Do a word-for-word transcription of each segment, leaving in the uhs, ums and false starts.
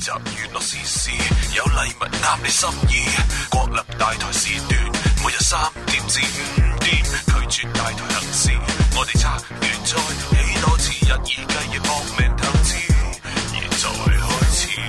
集娛樂時事，有禮物啱你心意。國立大台時段，每日三點至五點，拒絕大台行事。我哋差完賽，幾多次日以繼夜搏命投資，現在開始。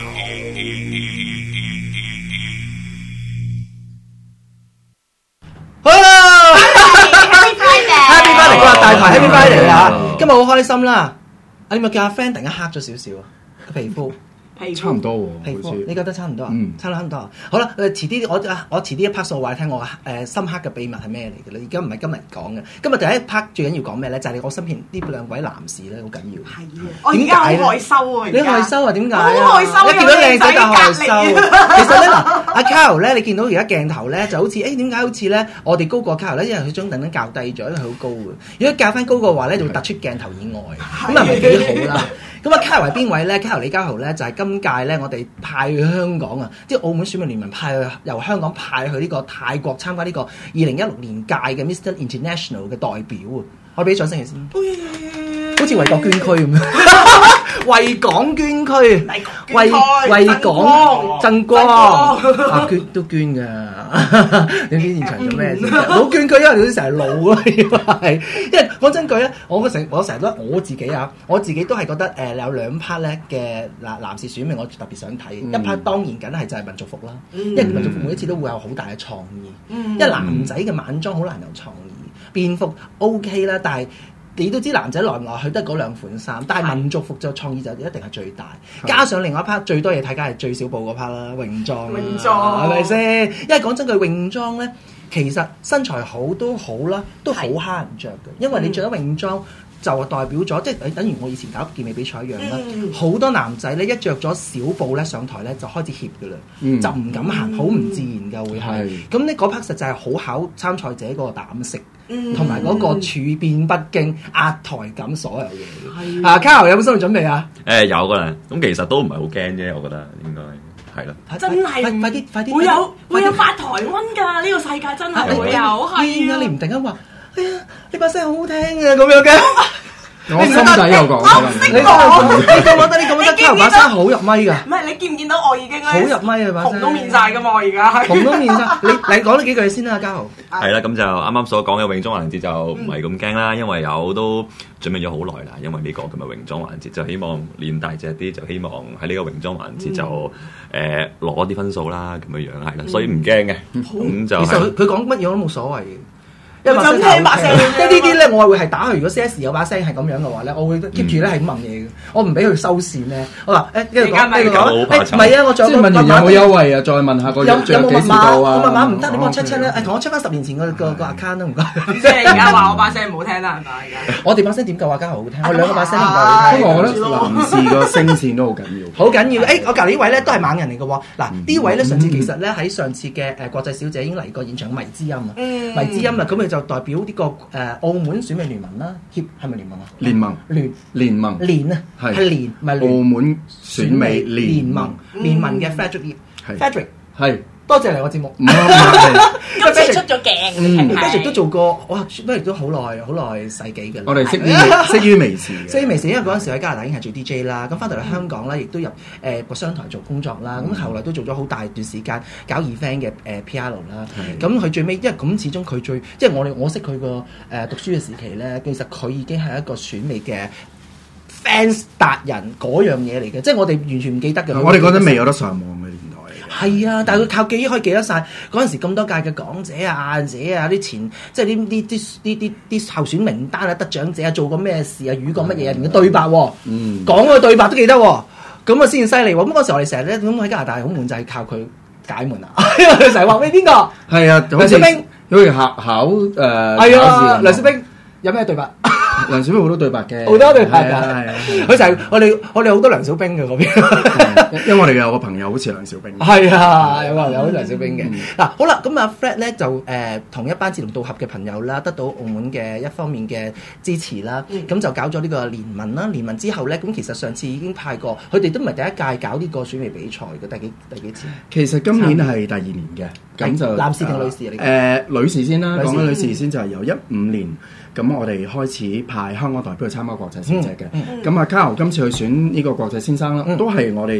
Happy Friday！Happy Friday！國立大台 Happy Friday 啊！今日好開心啦！啊，你咪叫阿 friend 突然間黑咗少少啊，個皮膚。 差唔多喎， 皮膚你覺得差唔多啊？ 嗯， 差唔多啊。好啦，誒遲啲我啊，我遲啲一 part 數話你聽我誒、呃、深刻嘅秘密係咩嚟嘅咧？而家唔係今日講嘅，今日第一 part 最緊要講咩咧？就係、是、你我身邊呢兩位男士咧，好緊要。 係啊，我而家好害羞啊！ 你害羞啊？點解啊？ 好害羞， 一見到靚仔就害羞。其實咧嗱，阿 Carol 咧，你見到而家鏡頭咧就好似誒點解好似咧我哋高過 Carol 咧？因為佢將等等較低咗，因為佢好高嘅。如果較翻高嘅話咧，就會突出鏡頭以外，咁啊唔係幾好啦。咁啊 ，Carol 係邊位咧 ？Carol 李家豪咧就係、是、今屆咧，我哋派去香港啊，即係澳門選民聯盟派去由香港派去呢個泰國參加呢個二零一六年屆嘅 Mister International 嘅代表啊！我俾啲掌聲佢先，好似為國捐軀咁樣，為港捐軀，為為港爭光啊！捐都捐㗎，你知現場做咩先？冇捐軀，因為你成日老啊，係因為講真句咧，我成我成日都我自己啊，我自己都係覺得誒、呃、有兩 part 咧嘅男男士選美，我特別想睇。嗯、一 part 當然梗係就係民族服啦，嗯、因為民族服每一次都會有好大嘅創意，嗯、因為男仔嘅晚裝好難有創意。便服 OK 啦，但係你都知男仔來唔來去得嗰兩款衫，但係民族服就創意就一定係最大，加上另外一 part 最多嘢睇，梗係最少報嗰 part 啦，泳裝，泳裝係咪先？因為講真句，泳裝咧其實身材好都好啦，都好蝦人着嘅，因為你着咗泳裝。就代表咗，即係等於我以前搞健美比賽一樣啦。好、嗯、多男仔咧一着咗小布咧上台咧就開始怯㗎啦，嗯、就唔敢行，好唔自然㗎會係。咁呢嗰 part 實際係好考參賽者嗰個膽識，同埋嗰個處變不驚、壓台感所有嘢。啊 Carol 有冇心理準備啊？ 誒、呃、有㗎啦，咁其實都唔係好驚啫，我覺得應該係啦。 真係快啲快啲， 會有會有發台灣㗎，呢、呢個世界真係會有。係啊，你唔突然間話。哎呀，你把聲好好聽啊，咁樣嘅。 我心底有講， 我唔識講。 你覺唔覺得？你覺唔覺得 Carol 把聲好入咪㗎？ 唔係，你見唔見到我已經好入咪啊把聲， 紅都面晒㗎嘛，我而家紅都面晒。你你講多幾句先啦，家豪。 係啦，咁就啱啱所講嘅泳裝環節就唔係咁驚啦，因為有都準備咗好耐啦。因為呢個咁嘅泳裝環節，就希望練大隻啲，就希望喺呢個泳裝環節就誒攞啲分數啦，咁樣樣係啦，所以唔驚嘅。咁就其實佢佢講乜嘢我都冇所謂嘅。 就聽把聲， 即係呢啲咧，我係會係打佢。如果 C S 有把聲係咁樣嘅話咧，我會 keep 住咧係咁問嘢嘅，我唔俾佢收線咧。我話誒，跟住講，跟住講，誒唔係啊，我仲有個密碼， 有冇優惠啊？再問下個有有冇密碼？我密碼唔得，你幫我 check check 咧。誒，同我 check 翻十年前個個個 account 都唔該。 即係而家話我把聲唔好聽啦，係咪而家？ 我哋把聲點夠啊？家豪好聽，我兩個把聲唔夠好聽。 不過我覺得男士個聲線都好緊要， 好緊要。誒，我隔離呢位咧都係猛人嚟嘅喎。嗱，呢位咧上次其實咧喺上次嘅誒國際小姐已經嚟過現場迷之音啊，迷之音啊，咁佢就代表呢個。誒澳門選美聯盟啦，協係咪聯盟啊？ 聯盟聯聯盟聯啊，係聯唔係聯？ 澳門選美聯盟聯盟嘅 Frederick，Frederick 係多謝嚟我節目。 今次出咗鏡 ，Frederick 都做過，哇！Frederick都好耐好耐世紀嘅。 我哋識於識於微時嘅， 識於微時，因為嗰陣時喺加拿大已經係做 D J 啦，咁翻到嚟香港咧，亦都入誒個商台做工作啦，咁後來都做咗好大段時間搞 event 嘅誒 P R 啦。咁佢最尾，因為咁始終佢最，即係我哋我識佢個誒讀書嘅時期咧，其實佢已經係一個選美嘅 fans 達人嗰樣嘢嚟嘅，即係我哋完全唔記得嘅。 我哋覺得未有得上網嘅年代。 係啊，但係佢靠記憶可以記得晒嗰陣時咁多屆嘅港姐啊、亞姐啊、啲前即係啲啲啲啲啲啲候選名單啊、得獎者啊、做過咩事啊、語過乜嘢啊，連個對白喎，嗯，講個對白都記得喎，咁啊先至犀利喎。咁嗰時我哋成日咧咁喺加拿大好悶，就係靠佢解悶啊，因為佢成日話喂邊個？係啊，梁小冰， 好似考考誒， 係啊，梁小冰有咩對白？ 梁小冰好多對白嘅， 好多對白㗎，佢就係我哋我哋好多梁小冰嘅嗰邊， 因為我哋有個朋友好似梁小冰， 係啊，有個朋友好似梁小冰嘅。嗱好啦，咁阿 Fred 咧就誒同一班志同道合嘅朋友啦，得到澳門嘅一方面嘅支持啦，咁就搞咗呢個聯盟啦。聯盟之後咧，咁其實上次已經派過，佢哋都唔係第一屆搞呢個選美比賽嘅，第幾第幾次？ 其實今年係第二年嘅，咁就男士定女士嚟？ 誒女士先啦，講緊女士先就係由一五年。咁我哋開始派香港代表去參加國際小姐嘅，咁啊 Carol 今次去選呢個國際先生啦，都係我哋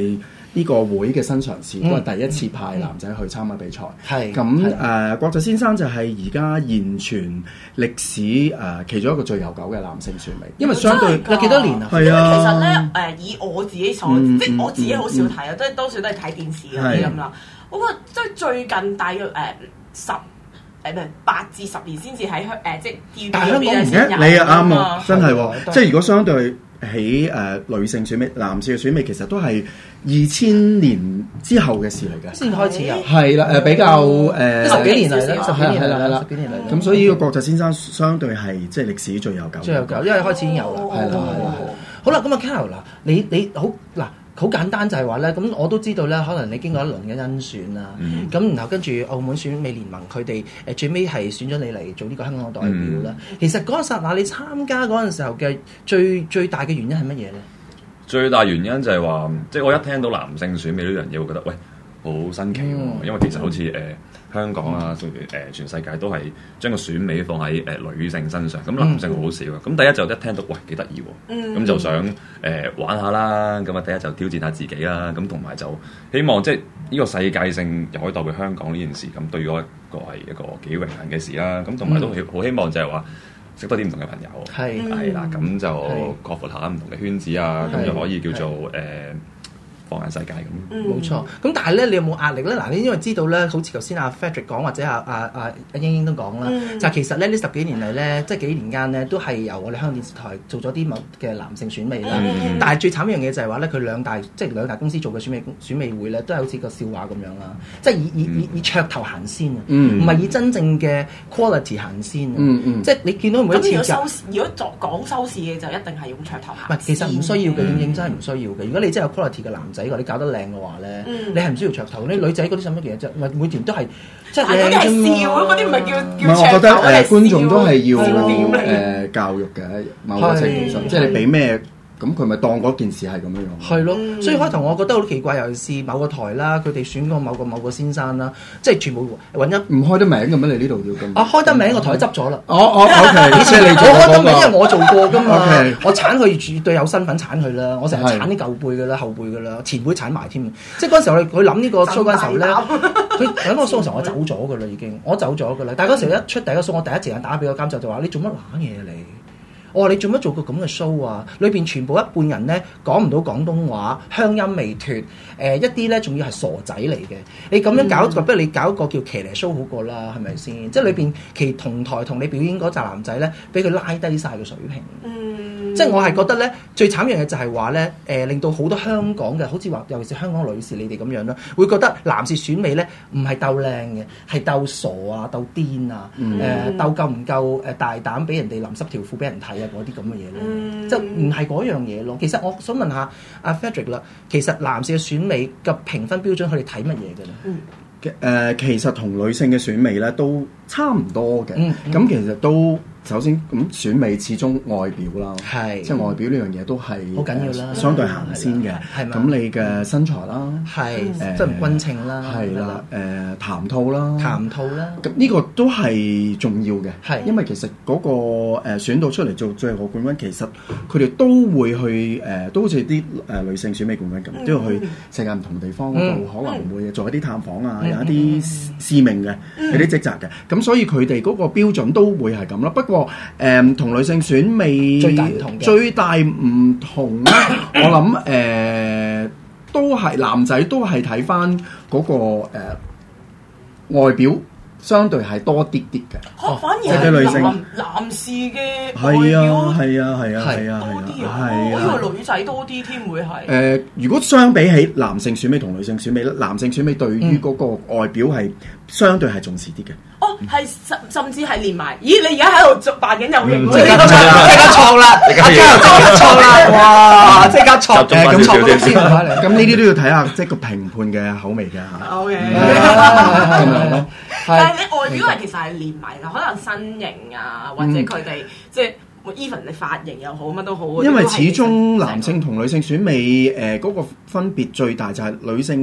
呢個會嘅新嘗試，都係第一次派男仔去參加比賽。 係咁誒，國際先生就係而家現存歷史誒、呃、其中一個最悠久嘅男性選美，因為相對有幾多年啊？ 因為係啊， 其實咧誒，以我自己所、 嗯、 即係我自己好少睇啊，都係多數都係睇電視嗰啲咁啦。我覺得即係最近大約誒、呃、十。誒唔係八至十年先至喺香誒即係 T V B 嗰邊先有你又啱啊啊，真係喎！即係如果相對起誒、呃、女性選美、男士嘅選美，其實都係二千年之後嘅事嚟嘅， 先開始有。 係啦誒比較誒、呃、 十幾年嚟啦，十幾年係啦係啦， 十幾年嚟。 咁所以呢個國際先生相對係即係歷史最悠久， 最悠久，因為開始已經有啦。 係啦係啦。 好啦，咁啊 Carol 嗱，你你好嗱。好簡單就係話咧，咁我都知道咧，可能你經過一輪嘅甄選啦，咁、嗯、然後跟住澳門選美聯盟佢哋誒最尾係選咗你嚟做呢個香港代表啦。嗯、其實嗰陣時嗱，你參加嗰陣時候嘅最最大嘅原因係乜嘢咧？ 最大原因就係話，即係我一聽到男性選美呢樣嘢，會覺得喂好新奇喎，嗯、因為其實好似誒。呃香港啊，誒全世界都係將個選美放喺誒女性身上，咁男性好少嘅。咁、嗯、第一就一聽到，喂幾得意喎，咁、嗯、就想誒、呃、玩下啦。咁啊，第一就挑戰下自己啦。咁同埋就希望即係呢個世界性又可以代表香港呢件事，咁對我一個係一個幾榮幸嘅事啦。咁同埋都好希望就係話識多啲唔同嘅朋友，係係啦，咁就擴闊下唔同嘅圈子啊，咁就可以叫做誒。放眼世界咁， 冇錯。咁但係咧，你有冇壓力咧？嗱，你因為知道咧，好似頭先阿 Frederick 講，或者阿阿阿阿英英都講啦，嗯、就其實咧呢十幾年嚟咧，即係幾年間咧，都係由我哋香港電視台做咗啲某嘅男性選美啦。嗯、但係最慘一樣嘢就係話咧，佢兩大即係兩大公司做嘅選美選美會咧，都係好似個笑話咁樣啦。即係以以以以噱頭行先啊，唔係、嗯、以真正嘅 quality 行先啊。嗯嗯、即係你見到每一次收視，如果作講收視嘅就一定係用噱頭行。 唔係，其實唔需要嘅，認認真係唔需要嘅。如果你真係有 quality 嘅男仔，你搞得靚嘅話咧，嗯、你係唔需要噱頭。啲女仔嗰啲使乜嘢啫？每條都係即係靚啫嘛。 嗰啲唔係叫唔係，我覺得誒、呃、觀眾都係要誒、呃、教育嘅某個程度上，即係你俾咩？咁佢咪當嗰件事係咁樣樣？ 係咯，所以開頭我覺得好奇怪，尤其是某個台啦，佢哋選過某個某個先生啦，即係全部揾一唔開得名嘅咩？你呢度要咁？ 啊，開得名個台執咗啦。 哦哦，OK，即係你我開得名，因為我做過㗎嘛。 OK， 我鏟佢絕對有身份鏟佢啦，我成日鏟啲舊輩㗎啦、後輩㗎啦、前輩鏟埋添。即係嗰陣時候，佢諗呢個 show 嗰陣時候咧，佢喺嗰個 show 嘅時候我走咗㗎啦，已經我走咗㗎啦。但係嗰時候一出第一個 show，我第一時間打俾個監製就話：你做乜揦嘢你？我話你做乜做個咁嘅 show 啊？裏邊全部一半人咧講唔到廣東話，鄉音未脱，誒、呃、一啲咧仲要係傻仔嚟嘅。你咁樣搞，就、嗯、不如你搞一個叫騎呢 show 好過啦，係咪先？即係裏邊其同台同你表演嗰紮男仔咧，俾佢拉低晒個水平。嗯，即係我係覺得咧，最慘一樣嘢就係話咧，誒、呃、令到好多香港嘅，好似話尤其是香港女士你哋咁樣啦，會覺得男士選美咧唔係鬥靚嘅，係鬥傻啊、鬥癲啊、誒、嗯呃、鬥夠唔夠誒大膽俾人哋淋濕條褲俾人睇。嗰啲咁嘅嘢咧，嗯、即係唔係嗰樣嘢咯？其實我想問下阿 Frederick 啦，其實男士嘅選美嘅評分標準，佢哋睇乜嘢嘅咧？嗯誒、呃、其實同女性嘅選美咧都差唔多嘅，咁、嗯嗯、其實都首先咁選美始終外表啦，係即係外表呢樣嘢都係好緊要啦， 相對行先嘅。咁你嘅身材啦， 係即係均稱啦， 係啦，誒談吐啦， 談吐啦， 咁呢個都係重要嘅，係是因為其實嗰個誒選到出嚟做最後冠軍，其實佢哋都會去誒、呃，都好似啲誒女性選美冠軍咁，嗯、都要去世界唔同地方嗰度，嗯、可能會做一啲探訪啊。有一啲使命嘅，有啲職責嘅，咁所以佢哋嗰個標準都會係咁啦。不過誒，同女性選美最大唔同嘅， 最大唔同咧，我諗誒都係男仔都係睇返嗰個誒外表。相對係多啲啲嘅， 哦，反而係男男士嘅外表係啊係啊係啊多啲啊， 係啊， 我以為女仔多啲添會係。 誒，如果相比起男性選美同女性選美咧，男性選美對於嗰個外表係相對係重視啲嘅。 哦，係甚甚至係連埋，咦？你而家喺度做扮緊有型喎， 即刻錯啦！即刻錯啦！哇！即刻錯嘅咁錯咗先， 咁呢啲都要睇下即係個評判嘅口味嘅嚇。 O K， 咁樣咯。 但係你外表係其實係連埋㗎，可能身形啊，或者佢哋即係 even 你髮型又好，乜都好。 因為始終男性同女性選美誒嗰個分別最大就係女性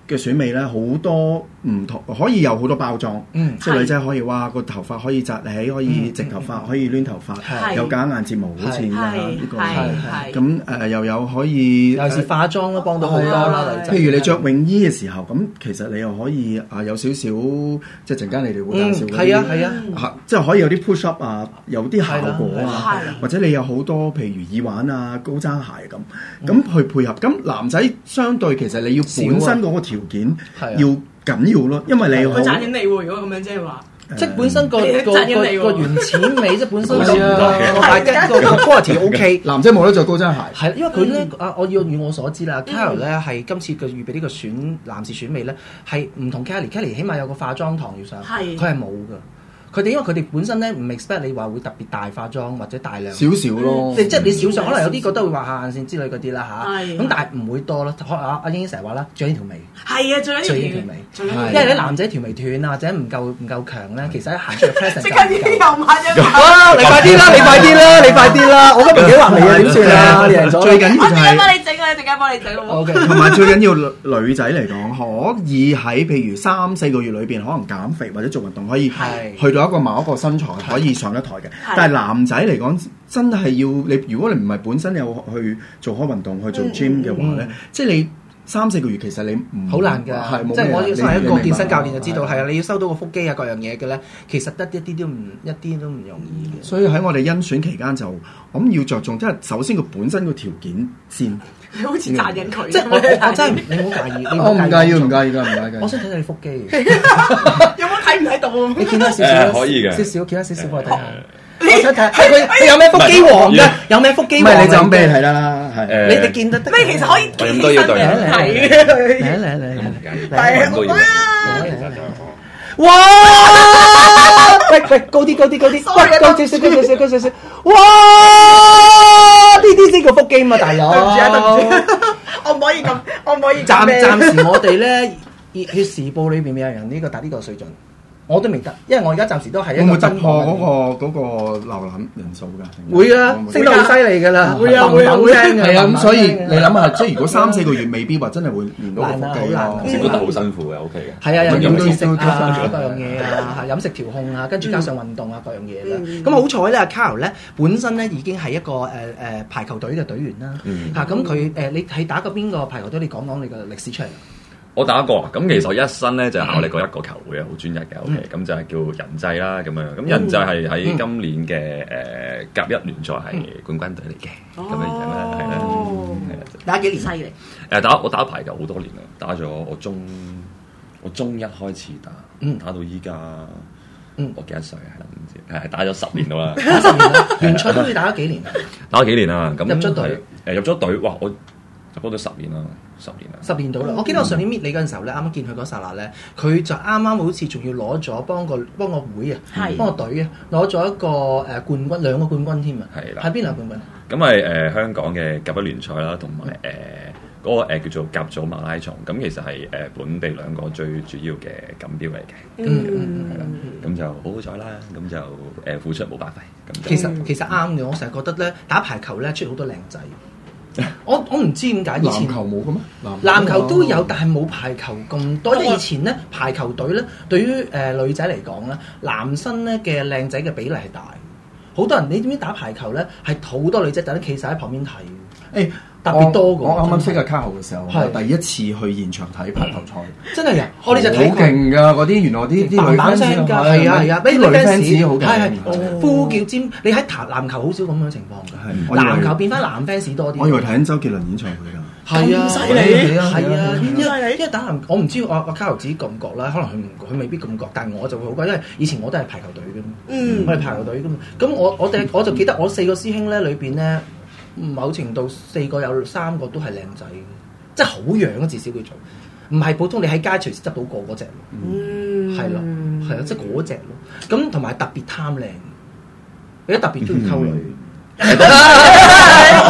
嘅選美咧，好多唔同，可以有好多包裝。 嗯， 即係女仔可以哇個頭髮可以紮起，可以直頭髮，可以攣頭髮，有假眼睫毛，好似啊呢個係。咁誒又有可以， 尤其是化妝都幫到好多啦。 譬如你着泳衣嘅時候，咁其實你又可以啊有少少，即係陣間你哋會介紹嗰啲。係啊係啊，即係可以有啲 push up 啊，有啲效果啊，或者你有好多譬如耳環啊、高踭鞋咁，咁去配合。咁男仔相對其實你要本身嗰個條件要緊要咯，因為你佢賺緊你喎，如果咁樣即係話。 即係本身個個個原始美，即係本身個個個 quality OK。 男仔冇得着高踭鞋。 係啦，因為佢咧啊，我要以我所知啦 ，Carol 咧係今次嘅預備呢個選男士選美咧係唔同 Kelly，Kelly 起碼有個化妝堂要上，佢係冇㗎。佢哋因為佢哋本身咧唔 expect 你話會特別大化妝或者大量少少咯， 即係你少上可能有啲覺得會畫下眼線之類嗰啲啦嚇，咁但係唔會多咯。阿阿英成日話啦，最緊要條眉， 係啊，最緊要條眉，因為你男仔條眉斷啊或者唔夠唔夠強咧，其實一行出嚟 present 即刻啲又買咗。 哇！你快啲啦！你快啲啦！你快啲啦！我今日幾畫眉啊？點算啊？贏咗最緊要就係我幫你整啊！陣間幫你整好冇？ 同埋最緊要女仔嚟講，可以喺譬如三四個月裏邊，可能減肥或者做運動，可以去到一個某一個身材可以上得台嘅。但係男仔嚟講，真係要你，如果你唔係本身有去做開運動去做 gym 嘅話咧，即係你三四個月其實你唔好難㗎，即係我要身為一個健身教練就知道，係啊，你要收到個腹肌啊各樣嘢嘅咧，其實得一啲都唔一啲都唔容易嘅。 所以喺我哋甄選期間就，我諗要着重，即係首先佢本身個條件先。 你好似讚緊佢， 即係我我真係你唔好介意， 我唔介意，唔介意㗎，唔介意。 我想睇睇你腹肌， 有冇睇唔睇到？ 你見到少少， 可以嘅， 少少，見到少少我睇下。我想睇係佢，佢有咩腹肌王㗎？有咩腹肌王？ 唔係你就咁俾你睇啦，係。 你你見得得？ 咩其實可以咁都要對睇嚟嚟嚟嚟嚟， 都要。 哇！喂喂，高啲高啲高啲，喂高少少高少少高少少，哇！呢啲先叫腹肌嘛，大佬。 對唔住啊，對唔住，我唔可以咁，我唔可以。 暫暫時我哋咧熱血時報裏邊有人呢個達呢個水準。我都未得，因為我而家暫時都係一個突破嗰個嗰個瀏覽人數㗎。 會啊，升得好犀利㗎啦， 會啊會啊會啊， 係啊，咁所以你諗下，即係如果三四個月未必話真係會練到個腹肌咯， 覺得好辛苦嘅 ，OK 嘅。 係啊，有飲食啊，各樣嘢啊，飲食調控啊，跟住加上運動啊，各樣嘢啦。咁好彩咧，阿 Carol 咧本身咧已經係一個誒誒排球隊嘅隊員啦。嚇，咁佢誒你係打過邊個排球隊？你講講你個歷史出嚟。 我打過啊，咁其實我一生咧就考慮過一個球會啊，好專一嘅 ，OK，咁就係叫人際啦，咁樣，咁人際係喺今年嘅誒甲一聯賽係冠軍隊嚟嘅，咁樣樣啦，係啦，係啦， 打幾年犀利？ 誒打我打排球好多年啦，打咗我中我中一開始打，打到依家，我幾多歲啊？唔知，係打咗十年到啦， 打十年啦，聯賽都要打咗幾年啊？ 打咗幾年啦，咁入咗隊， 誒入咗隊，哇！我入咗隊十年啦。十年啦， 十年到啦。我記得我上年搣你嗰陣時候咧，啱啱見佢嗰剎那咧，佢就啱啱好似仲要攞咗幫個幫個會啊，幫個隊啊，攞咗一個誒冠軍，兩個冠軍添啊。係啦，係邊兩個冠軍？ 咁係誒香港嘅甲一聯賽啦，同埋誒嗰個誒叫做甲組馬拉松。咁其實係誒本地兩個最主要嘅錦標嚟嘅。嗯，係啦，咁就好好彩啦。咁就誒付出冇白費。咁其實其實啱嘅，我成日覺得咧打排球咧出好多靚仔。我我唔知點解以前籃球冇嘅咩？ 籃球都有，但係冇排球咁多。即係以前咧排球隊咧，對於誒、呃、女仔嚟講咧，男生咧嘅靚仔嘅比例係大。好多人你知唔知打排球咧係好多女仔特登企晒喺旁邊睇。誒、 欸、 特別多嘅。 我啱啱識阿 Carol 嘅時候，係第一次去現場睇排球賽。 真係啊！我哋就睇好勁㗎，嗰啲原來啲啲女 fans 係啊係啊，啲女 fans 好勁， 係係呼叫尖。你喺彈籃球好少咁樣情況㗎，籃球變翻男 fans 多啲。 我以為睇緊周杰倫演唱會㗎。 係啊， 犀利係啊，因為因為打籃，我唔知我阿 Carol 自己覺唔覺啦，可能佢唔佢未必咁覺，但係我就會好覺，因為以前我都係排球隊㗎嘛，嗯，我哋排球隊㗎嘛，咁我我哋我就記得我四個師兄咧裏邊咧，某程度四個有三個都係靚仔，即係好樣啊，至少叫做，唔係普通你喺街隨時執到個嗰隻，嗯，係咯，係啊，即係嗰隻咯，咁同埋特別貪靚，你特別中意溝女。咦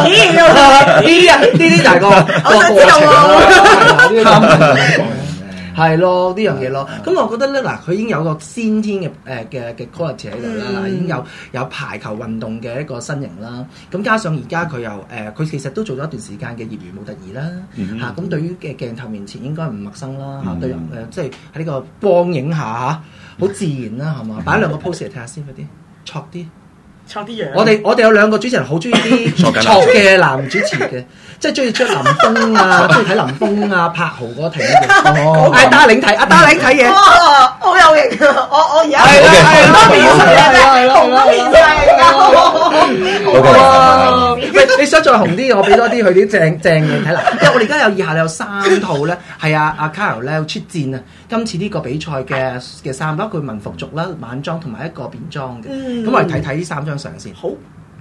咦啊！呢啲就係個個過程啦， 係咯，呢樣嘢咯。咁我覺得咧，嗱，佢已經有個先天嘅誒嘅嘅 quality 喺度啦，嗱，已經有有排球運動嘅一個身形啦。咁加上而家佢又誒，佢其實都做咗一段時間嘅業餘模特兒啦，嚇。咁對於嘅鏡頭面前應該唔陌生啦，嚇。對誒，即係喺呢個光影下嚇，好自然啦，係嘛？擺兩個 pose 嚟睇下先，快啲，錯啲。 錯啲樣。 我哋我哋有兩個主持人好中意啲錯嘅男主持嘅，即係中意張林峰啊，中意睇林峰啊、柏豪嗰個庭嘅。哦，阿達領睇，阿達領睇嘢。 哇，好有型啊！我我而家係啦係啦變晒啦， 係啦紅都變晒㗎。 哇！喂，你想再紅啲，我俾多啲佢啲正正嘅睇啦。因為我哋而家有以下有三套咧，係阿阿 Carol 咧出戰啊！今次呢個比賽嘅嘅衫，包括民服族啦、晚裝同埋一個便裝嘅。咁我哋睇睇呢三張相先。 好。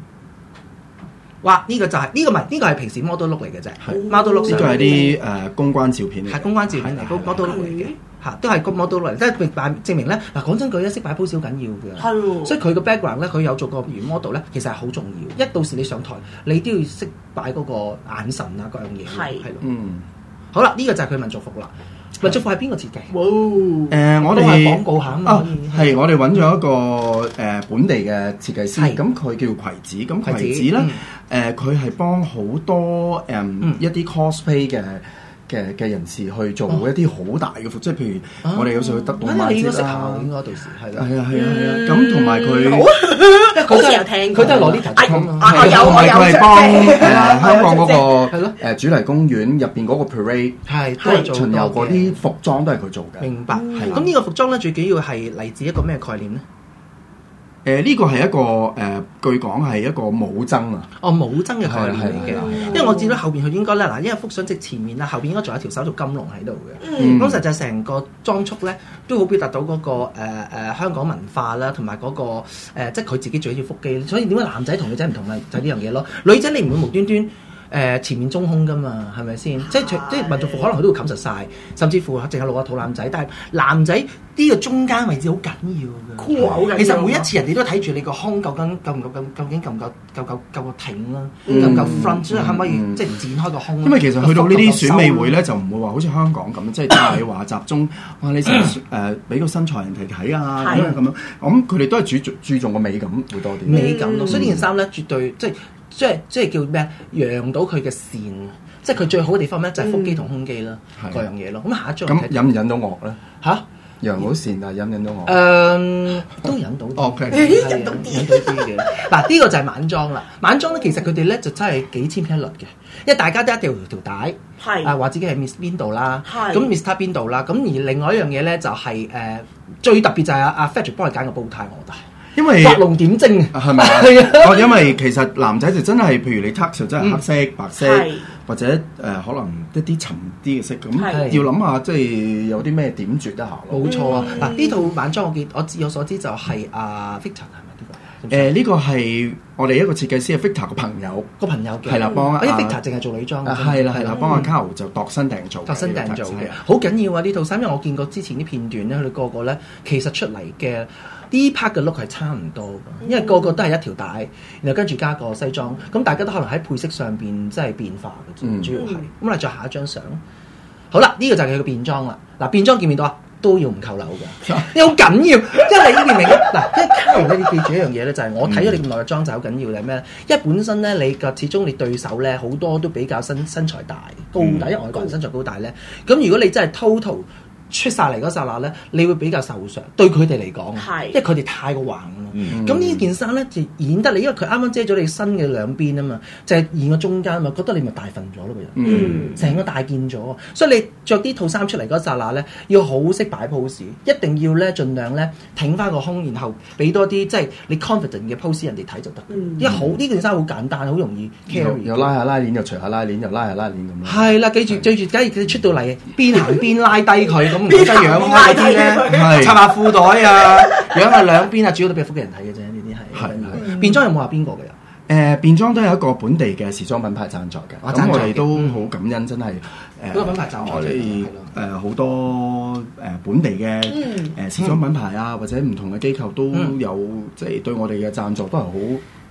哇！呢個就係呢個唔係呢個係平時 model look 嚟嘅啫，model look 呢個係啲誒公關照片嚟， 係公關照片嚟，個 model look 嚟嘅嚇，都係個 model look 嚟，即係擺證明咧嗱。講真句咧，識擺 pose 好緊要嘅， 係喎。所以佢個 background 咧，佢有做過原 model 咧，其實係好重要。一到時你上台，你都要識擺嗰個眼神啊，各樣嘢係係咯。嗯，好啦，呢個就係佢民族服啦。民族服係邊個設計？ 哇！ 誒，我哋廣告下啊嘛， 係我哋揾咗一個誒本地嘅設計師，咁佢叫葵子，咁葵子咧誒，佢係幫好多誒一啲 cosplay 嘅嘅嘅人士去做一啲好大嘅服，即係譬如我哋有時去得動漫節啦， 應該到時係啦， 係啊係啊係啊，咁同埋佢， 好似有聽， 佢都係攞啲頭巾啊， 我有同埋佢係幫誒香港嗰係咯個誒主題公園入邊嗰個 parade 係都係做巡遊嗰啲服裝都係佢做嘅。 明白，係咁呢個服裝咧，最主要係嚟自一個咩概念咧？ 誒呢個係一個誒，據講係一個武僧啊！ 哦，武僧嘅概念嚟嘅，因為我知道後邊佢應該咧嗱，因為幅相即前面啦，後邊應該仲有一條手做金龍喺度嘅。咁實際成個裝束咧，都好表達到嗰個誒誒香港文化啦，同埋嗰個誒即係佢自己最緊要腹肌。所以點解男仔同女仔唔同咧？就係呢樣嘢咯。女仔你唔會無端端誒前面中空噶嘛，係咪先？即係即係民族服可能佢都會冚實晒，甚至乎淨係露下肚腩仔。但係男仔呢個中間位置好緊要嘅，其實每一次人哋都睇住你個胸究竟夠唔夠夠，究竟夠唔夠夠夠夠個挺啦，夠唔夠 front，所以可唔可以即係展開個胸？ 因為其實去到呢啲選美會咧，就唔會話好似香港咁，即係大話集中哇！你成誒俾個身材人哋睇啊咁樣咁樣，咁佢哋都係注注重個美感會多啲。 美感咯，所以呢件衫咧絕對即係。即係即係叫咩？揚到佢嘅線，即係佢最好嘅地方咩？就係腹肌同胸肌啦，嗰樣嘢咯。咁下一張咁引唔引到我咧？ 嚇， 揚到線但係引唔引到我？ 誒，都引到。 O K， 引到啲，引到啲嘅。嗱，呢個就係晚裝啦。晚裝咧，其實佢哋咧就真係幾千匹率嘅，因為大家都一定要條帶，係啊，話自己係 Miss 邊度啦，咁 Miss 他邊度啦。咁而另外一樣嘢咧，就係誒最特別就係阿阿 Frederick 幫佢揀個煲呔，我覺得。 因為畫龍點睛啊， 係咪啊？係啊，因為其實男仔就真係，譬如你 tux 就真係黑色、白色，或者誒可能一啲沉啲嘅色，咁要諗下即係有啲咩點綴一下咯。 冇錯啊！嗱，呢套晚裝我記我以我所知就係阿 Victor 係咪呢個？ 誒呢個係我哋一個設計師係 Victor 個朋友， 個朋友嘅係啦，幫阿 Victor 淨係做女裝嘅， 係啦係啦，幫阿 Carol 就度身訂做， 度身訂做嘅，好緊要啊！呢套衫，因為我見過之前啲片段咧，佢哋個個咧其實出嚟嘅。呢 part 嘅 look 係差唔多嘅，因為個個都係一條帶，然後跟住加個西裝，咁大家都可能喺配色上邊真係變化嘅，嗯、主要係。咁我哋再下一張相，好啦，呢、這個就係佢嘅便裝啦。嗱，便裝見唔見到啊？都要唔扣樓嘅，因為好緊要，因為你呢邊明嗱，因為 Carol 咧，你記住一樣嘢咧，就係、是、我睇咗你咁耐嘅裝就好緊要嘅咩？因為本身咧，你個始終你對手咧好多都比較身身材大高大，因為外國人身材高大咧，咁如果你真係 total。出晒嚟嗰剎那咧，你會比較受傷，對佢哋嚟講， 係因為佢哋太過橫啦。咁呢、嗯、件衫咧就顯得你，因為佢啱啱遮咗你身嘅兩邊啊嘛，就係現個中間啊嘛，覺得你咪大份咗咯個人，成、嗯、個大件咗。所以你着啲套衫出嚟嗰剎那咧，要好識擺 pose，一定要咧盡量咧挺翻個胸，然後俾多啲即係你 confident 嘅 pose 人哋睇就得。嗯、因為好呢件衫好簡單，好容易 carry。 又拉下拉鏈，又除下拉鏈，又拉下拉鏈咁樣。 係啦，記住記住，假如佢出到嚟邊行邊拉低佢咁。唔得樣啊！嗰啲咧，插下褲袋啊，樣係兩邊啊，主要都俾福嘅人睇嘅啫。呢啲係係便裝有冇話邊個嘅人？ 誒便裝都有一個本地嘅時裝品牌贊助嘅，咁我哋都好感恩，真係誒。 嗰個品牌贊助我哋誒好多誒本地嘅誒時裝品牌啊，或者唔同嘅機構都有即係對我哋嘅贊助都係好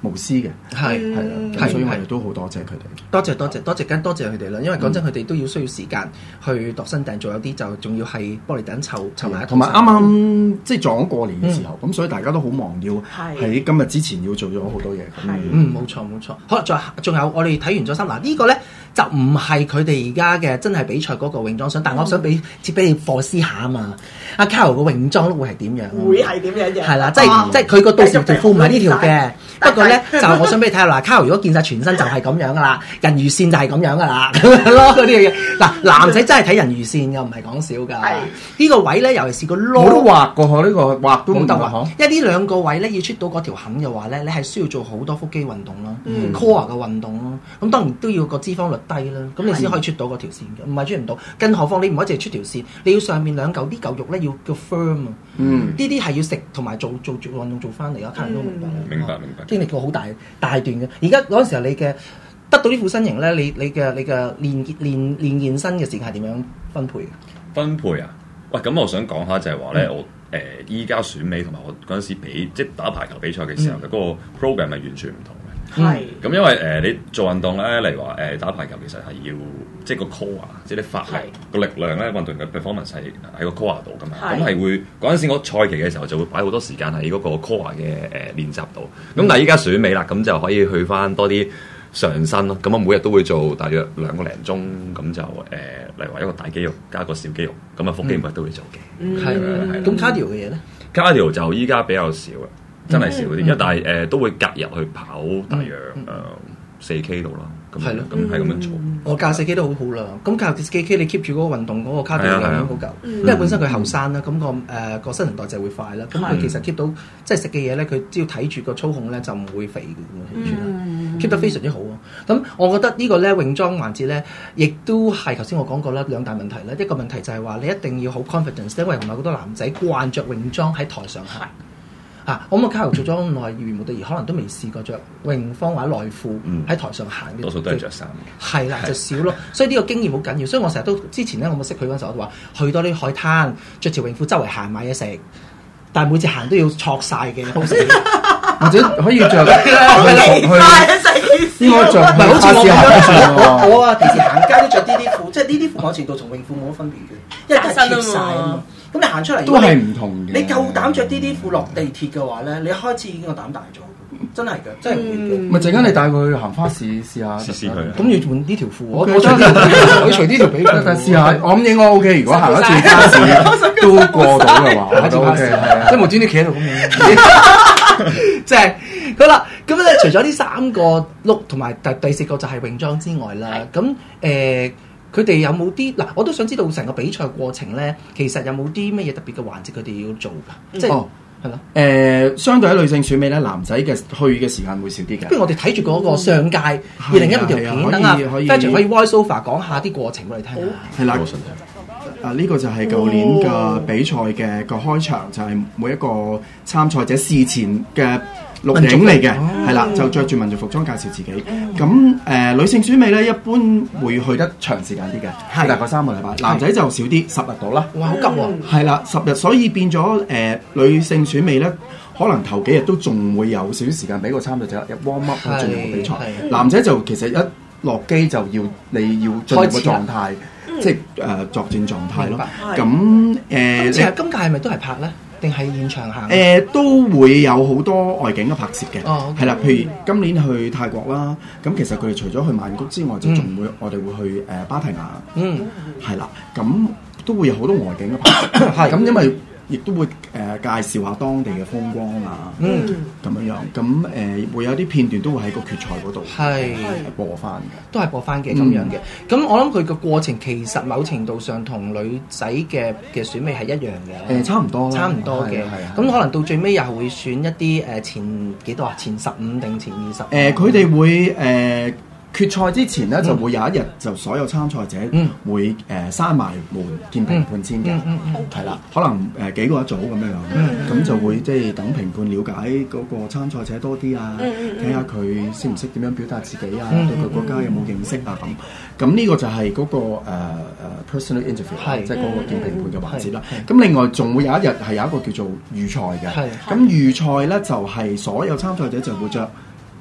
無私嘅， 係係啦， 係咁所以我係哋都好多謝佢哋。 多謝多謝多謝緊多謝佢哋啦，因為講真佢哋都要需要時間去度身訂做，有啲就仲要係幫你等湊湊埋一同埋啱啱即係撞咗過年嘅時候，咁、所以大家都好忙，要係喺今日之前要做咗好多嘢。 係嗯，冇錯冇錯。好，再仲有我哋睇完咗衫，嗱呢個咧就唔係佢哋而家嘅真係比賽嗰個泳裝相，但我想俾接俾你課思下啊嘛。阿 Carol 個泳裝會係點樣啊？ 會係點樣嘅？ 係啦，即係即係佢個到時條褲唔係呢條嘅，不過咧就我想俾你睇下嗱，Carol 如果見晒全身就係咁樣噶啦，人魚線就係咁樣噶啦，咁樣咯嗰啲嘢。嗱，男仔真係睇人魚線㗎，唔係講笑㗎。 係呢個位咧，尤其是個我都窿。 畫過嗬，呢、個畫都冇得畫唔得嗬。， 因為呢兩個位咧要出到嗰條痕嘅話咧，你係需要做好多腹肌運動啦、 嗯 core 嘅運動啦。咁當然都要個脂肪率低啦，咁你先可以出到嗰條線嘅，唔係出唔到。更何況你唔可以淨係出條線，你要上面兩嚿啲嚿肉咧要叫 firm 啊。 嗯， 呢啲係要食同埋做做做運動做翻嚟啊！客人都明白啦。 明白明白經歷過好大大段嘅。而家嗰陣時候你嘅得到呢副身形咧，你你嘅你嘅練練練健身嘅時間係點樣分配嘅？ 分配啊！喂，咁我想講下就係話咧，我誒依家選美同埋我嗰陣時比即係打排球比賽嘅時候嘅嗰個 program 係完全唔同嘅。 係咁因為誒、呃、你做運動咧，例如話誒、呃、打排球其實係要即係個 core 啊，即係你發力個力量咧，運動嘅 performance 係喺個 core 度噶嘛。咁係會嗰陣時我賽期嘅時候就會擺好多時間喺嗰個 core 嘅誒、呃、練習度。咁但係依家選美啦，咁就可以去翻多啲上身咯。咁我每日都會做大約兩個零鐘，咁就誒、呃、例如話一個大肌肉加一個小肌肉，咁啊腹肌每日都會做嘅。 係係咁 cardio 嘅嘢咧？ cardio 就依家比較少啊。真係少啲，因為但係誒、呃、都會隔日去跑大約誒四 K 度啦，咁係咯咁係咁樣做。 我教四 K 都好好啦，咁教四 K 你 keep 住嗰個運動嗰個 cardio 量好夠，因為本身佢後生啦，咁、個誒個新陳代謝會快啦，咁佢其實 keep 到即係食嘅嘢咧，佢只要睇住個操控咧就唔會肥嘅，keep 得非常之好啊！咁我覺得呢個咧泳裝環節咧，亦都係頭先我講過啦，兩大問題啦，一個問題就係話你一定要好 confidence，因為同埋好多男仔慣着泳裝喺台上行。啊！我咁啊，Carol 做咗咁耐，義無得而可能都未試過着泳裝或者內褲喺台上行嘅， 多數都係着衫。 係啦，就少咯。所以呢個經驗好緊要。所以我成日都之前咧，我冇識佢嗰陣時候，我都話去多啲海灘，着條泳褲周圍行買嘢食，但係每次行都要錯晒嘅 pose， 或者可以着去去應該着唔係好似我咁樣，我我我啊平時行街都着呢啲褲，即係呢啲褲某程度同泳褲冇乜分別嘅，因為都係貼晒啊嘛。咁你行出嚟都係唔同嘅。 你夠膽着呢啲褲落地鐵嘅話咧，你一開始已經個膽大咗，真係嘅，真係唔會嘅。 咪陣間你帶佢去行花市試下， 試試佢咁要換呢條褲，我 OK， 我除呢條褲，我除呢條俾佢， 但試下，我諗應該 OK。如果行一次花市都過到嘅話，我都 OK 係啊。 即係無端端企喺度咁樣，即係好啦。咁咧，除咗呢三個 look 同埋第第四個就係泳裝之外啦，咁誒。佢哋有冇啲嗱？我都想知道成個比賽過程咧，其實有冇啲乜嘢特別嘅環節佢哋要做㗎？即係哦係咯。 誒，相對喺女性選美咧，男仔嘅去嘅時間會少啲嘅。 不如我哋睇住嗰個上屆二零一五條片，等阿 Frederick 可以 voice over 講下啲過程俾你聽下。 係啦我信啊！呢個就係舊年嘅比賽嘅個開場，就係每一個參賽者事前嘅錄影嚟嘅，係啦，就着住民族服裝介紹自己。咁誒女性選美咧，一般會去得長時間啲嘅，大概三個禮拜。男仔就少啲，十日到啦。 哇！好急喎。 係啦，十日，所以變咗誒女性選美咧，可能頭幾日都仲會有少少時間俾個參賽者入 warm up 去進入個比賽。男仔就其實一落機就要你要進入個狀態。即係誒、呃、作戰狀態咯，咁誒， 今次係今屆係咪都係拍咧？定係現場行？ 誒、呃、都會有好多外景嘅拍攝嘅， 哦， 係啦、okay，譬如今年去泰國啦，咁其實佢哋除咗去曼谷之外，就仲會、嗯、我哋會去誒、呃、芭提雅，嗯，係啦，咁都會有好多外景嘅拍攝，係咁因為。亦都會誒、呃、介紹下當地嘅風光啊，嗯，咁樣樣，咁誒、呃、會有啲片段都會喺個決賽嗰度係播翻嘅， 都係播翻嘅咁樣嘅。咁我諗佢個過程其實某程度上同女仔嘅嘅選美係一樣嘅，誒、 呃、差唔多， 差唔多嘅，係啊。咁可能到最尾又會選一啲誒前幾多啊？前十五定前二十？ 誒佢哋會誒。呃決賽之前咧、嗯、就會有一日就所有參賽者會誒閂埋門見評判先嘅，係、嗯、啦、嗯，可能誒、呃、幾個一組咁樣樣，咁、嗯、就會即係等評判了解嗰個參賽者多啲啊，睇下佢識唔識點樣表達自己啊，嗯、對佢國家有冇認識啊咁。咁呢個就係嗰、那個誒誒、呃、personal interview，即係嗰個見評判嘅環節啦。咁另外仲會有一日係有一個叫做預賽嘅，咁預賽咧就係、是、所有參賽者就會着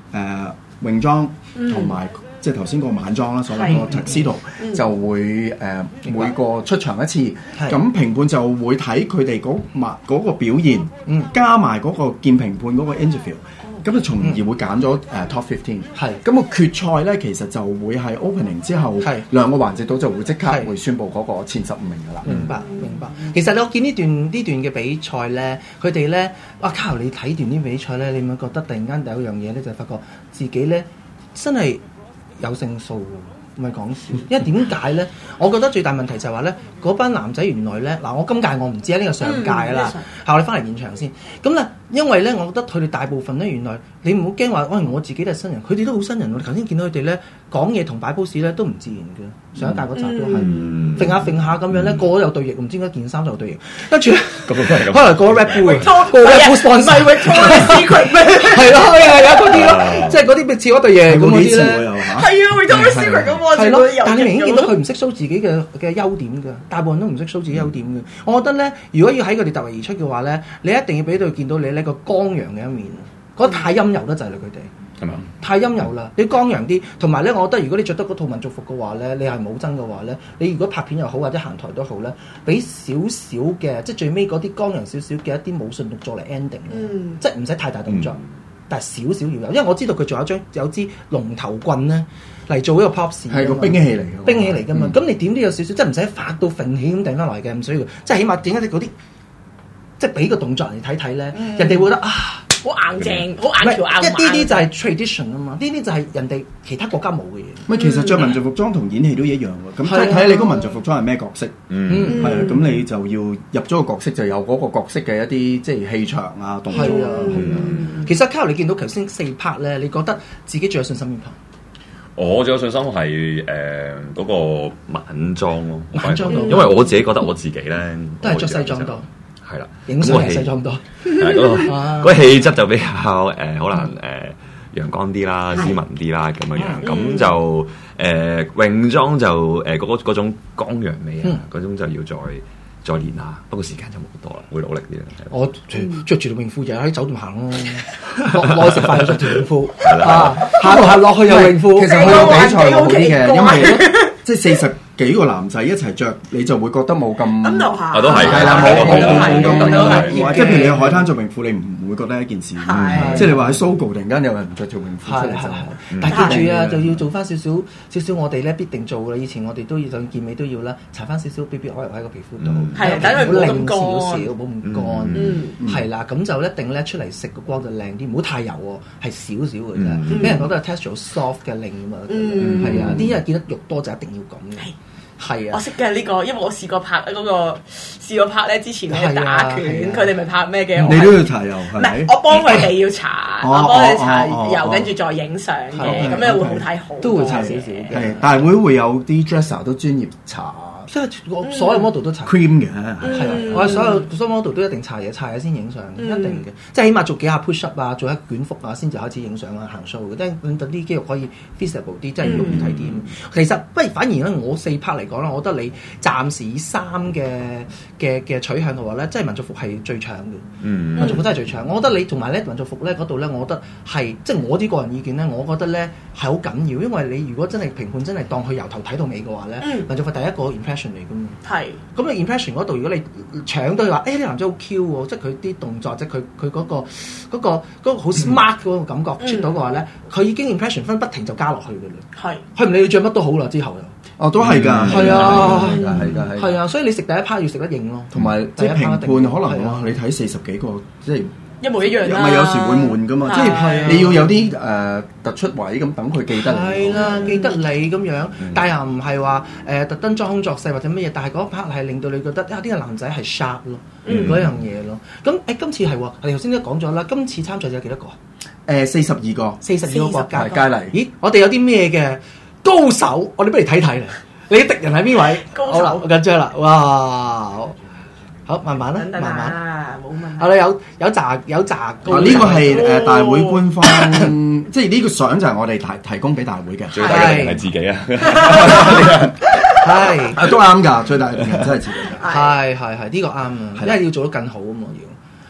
誒泳裝同埋。即係頭先個晚裝啦，所謂個 tuxedo 就會誒、呃、每個出場一次，咁評判就會睇佢哋嗰嗰個表現，嗯、加埋嗰個見評判嗰個 interview，咁就從而會揀咗誒 top fifteen。係咁個決賽咧，其實就會係 opening 之後兩個環節度就會即刻會宣佈嗰個前十五名㗎啦。 明白明白。其實我見呢段呢段嘅比賽咧，佢哋咧，哇靠！你睇段啲比賽咧，你咪覺得突然間有一樣嘢咧，就係發覺自己咧真係〜有勝數喎，唔係講笑。因為點解咧？我覺得最大問題就係話咧，嗰班男仔原來咧，嗱我今屆我唔知啊，呢個上屆啦。係我哋翻嚟現場先。咁咧，因為咧，我覺得佢哋大部分咧，原來你唔好驚話，喂我自己都係新人，佢哋都好新人。我哋頭先見到佢哋咧講嘢同擺 pose 咧都唔自然嘅。上一屆嗰集都係揈下揈下咁樣咧，個個有對翼，唔知點解件衫就有對翼。跟住可能個 Red Bull 個 Red Bull sponsor 唔係 Victoria's Secret 咩？係咯係啊嗰啲咯，即係嗰啲咪似嗰對嘢咁嗰啲咧。係啊 Victoria's Secret 咁喎。係咯，但係你明顯見到佢唔識 show 自己嘅嘅優點㗎，大部分都唔識 show 自己優點嘅。我覺得咧，如果要喺佢哋突圍而出嘅話咧，你一定要俾到佢見到你呢個剛陽嘅一面。覺得太陰柔得滯啦，佢哋。係咪太陰柔啦？你剛陽啲，同埋咧，我覺得如果你着得嗰套民族服嘅話咧，你係冇爭嘅話咧，你如果拍片又好或者行台都好咧，俾少少嘅，即係最尾嗰啲剛陽少少嘅一啲武術動作嚟 ending，嗯、即係唔使太大動作，嗯、但係少少要有，因為我知道佢仲有張有支龍頭棍咧嚟做一個 pop 係個兵器嚟嘅， 兵器嚟㗎嘛。咁、嗯、你點都有少少，即係唔使發到揈起咁掟翻嚟嘅，唔需要，即係起碼點解你嗰啲，即係俾個動作人哋睇睇咧，嗯、人哋會覺得啊。 好硬淨，好硬橋硬馬。 一啲啲就係 tradition 啊嘛，呢啲就係人哋其他國家冇嘅嘢。 咪其實着民族服裝同演戲都一樣喎。咁即係睇下你個民族服裝係咩角色。嗯，係啊，咁你就要入咗個角色，就有嗰個角色嘅一啲即係氣場啊、動作啊。 其實 Carol 你見到頭先四 part 咧，你覺得自己最有信心邊 part？ 我最有信心係誒嗰個晚裝咯， 晚裝因為我自己覺得我自己咧都係着西裝多。 係啦， 影相係西裝多， 係嗰個嗰個氣質就比較誒可能誒陽光啲啦、斯文啲啦咁樣樣，咁就誒泳裝就誒嗰嗰種剛陽味啊，嗰種就要再再練下，不過時間就冇咁多啦，會努力啲啦。 我着住條泳褲就喺酒店行咯，落去食飯又着條泳褲，啊行落行落去有泳褲， 其實去到比賽好啲嘅，因為即係四十幾個男仔一齊着，你就會覺得冇咁咁就係， 都係係啦，冇冇冇咁，即係譬如你去海灘着泳褲，你唔會覺得一件事。即係你話喺 Sogo 突然間有人唔着條泳褲出嚟就， 但係記住啊，就要做翻少少少少，我哋咧必定做嘅。以前我哋都要就健美都要啦，搽翻少少 B B oil 喺個皮膚度， 係等佢冇咁乾少少，冇咁乾。係啦，咁就一定咧出嚟食個光就靚啲，唔好太油喎，係少少嘅啫。俾人覺得 texture soft 嘅靚啊嘛，係啊，啲人見得肉多就一定要咁嘅。係啊， 我識嘅呢個，因為我試過拍嗰個試過拍咧，之前咧打拳，佢哋咪拍咩嘅？ 你都要搽油，係咪？ 我幫佢哋要搽，我幫佢哋搽油，跟住再影相嘅，咁樣會好睇好。 都會搽少少嘅。 係，大會會有啲 dresser 都專業搽。 即係我所有 model 都搽 cream 嘅，係啊！我所有所有 model 都一定搽嘢，搽嘢先影相，一定嘅。即係起碼做幾下 push up 啊，做一捲腹啊，先至開始影相啊，行 show 嘅。等等啲肌肉可以 visible 啲，即係容易睇啲。其實不如反而咧，我四 part 嚟講啦，我覺得你暫時以衫嘅嘅嘅取向嘅話咧，即係民族服係最搶嘅。民族服真係最搶。我覺得你同埋咧民族服咧嗰度咧，我覺得係即係我啲個人意見咧，我覺得咧係好緊要，因為你如果真係評判真係當佢由頭睇到尾嘅話咧，民族服第一個 impression 嚟㗎嘛，係。咁你 impression 嗰度，如果你搶到佢話，誒啲男仔好 Q 喎，即係佢啲動作，即係佢佢嗰個嗰個嗰個好 smart 嗰個感覺出到嘅話咧，佢已經 impression 分不停就加落去㗎啦。係，佢唔理你着乜都好啦，之後又哦都係㗎， 係啊， 係㗎，係㗎， 係啊，所以你食第一 part 要食得型咯， 同埋即係評判可能哇，你睇四十幾個即係。 一模一樣啦， 咪有時會悶噶嘛，即係你要有啲誒突出位咁等佢記得你。 係啦，記得你咁樣，但係又唔係話誒特登裝腔作勢或者乜嘢，但係嗰 part 係令到你覺得啊，呢個男仔係 sharp 咯，嗰樣嘢咯。咁誒今次係喎，你頭先都講咗啦，今次參賽者有幾多個？ 誒四十二個， 四十二個國家佳麗。 咦，我哋有啲咩嘅高手？我哋不如睇睇嚟。你嘅敵人係邊位？ 高手， 好緊張啦！哇！好，慢慢啦，慢慢。 冇問題。 我哋有有紮有紮。 呢個係誒大會官方，即係呢個相就係我哋提提供俾大會嘅。 最大嘅敵人係自己啊！ 係啊，都啱㗎。最大嘅敵人真係自己。 係係係，呢個啱啊，因為要做得更好啊嘛要。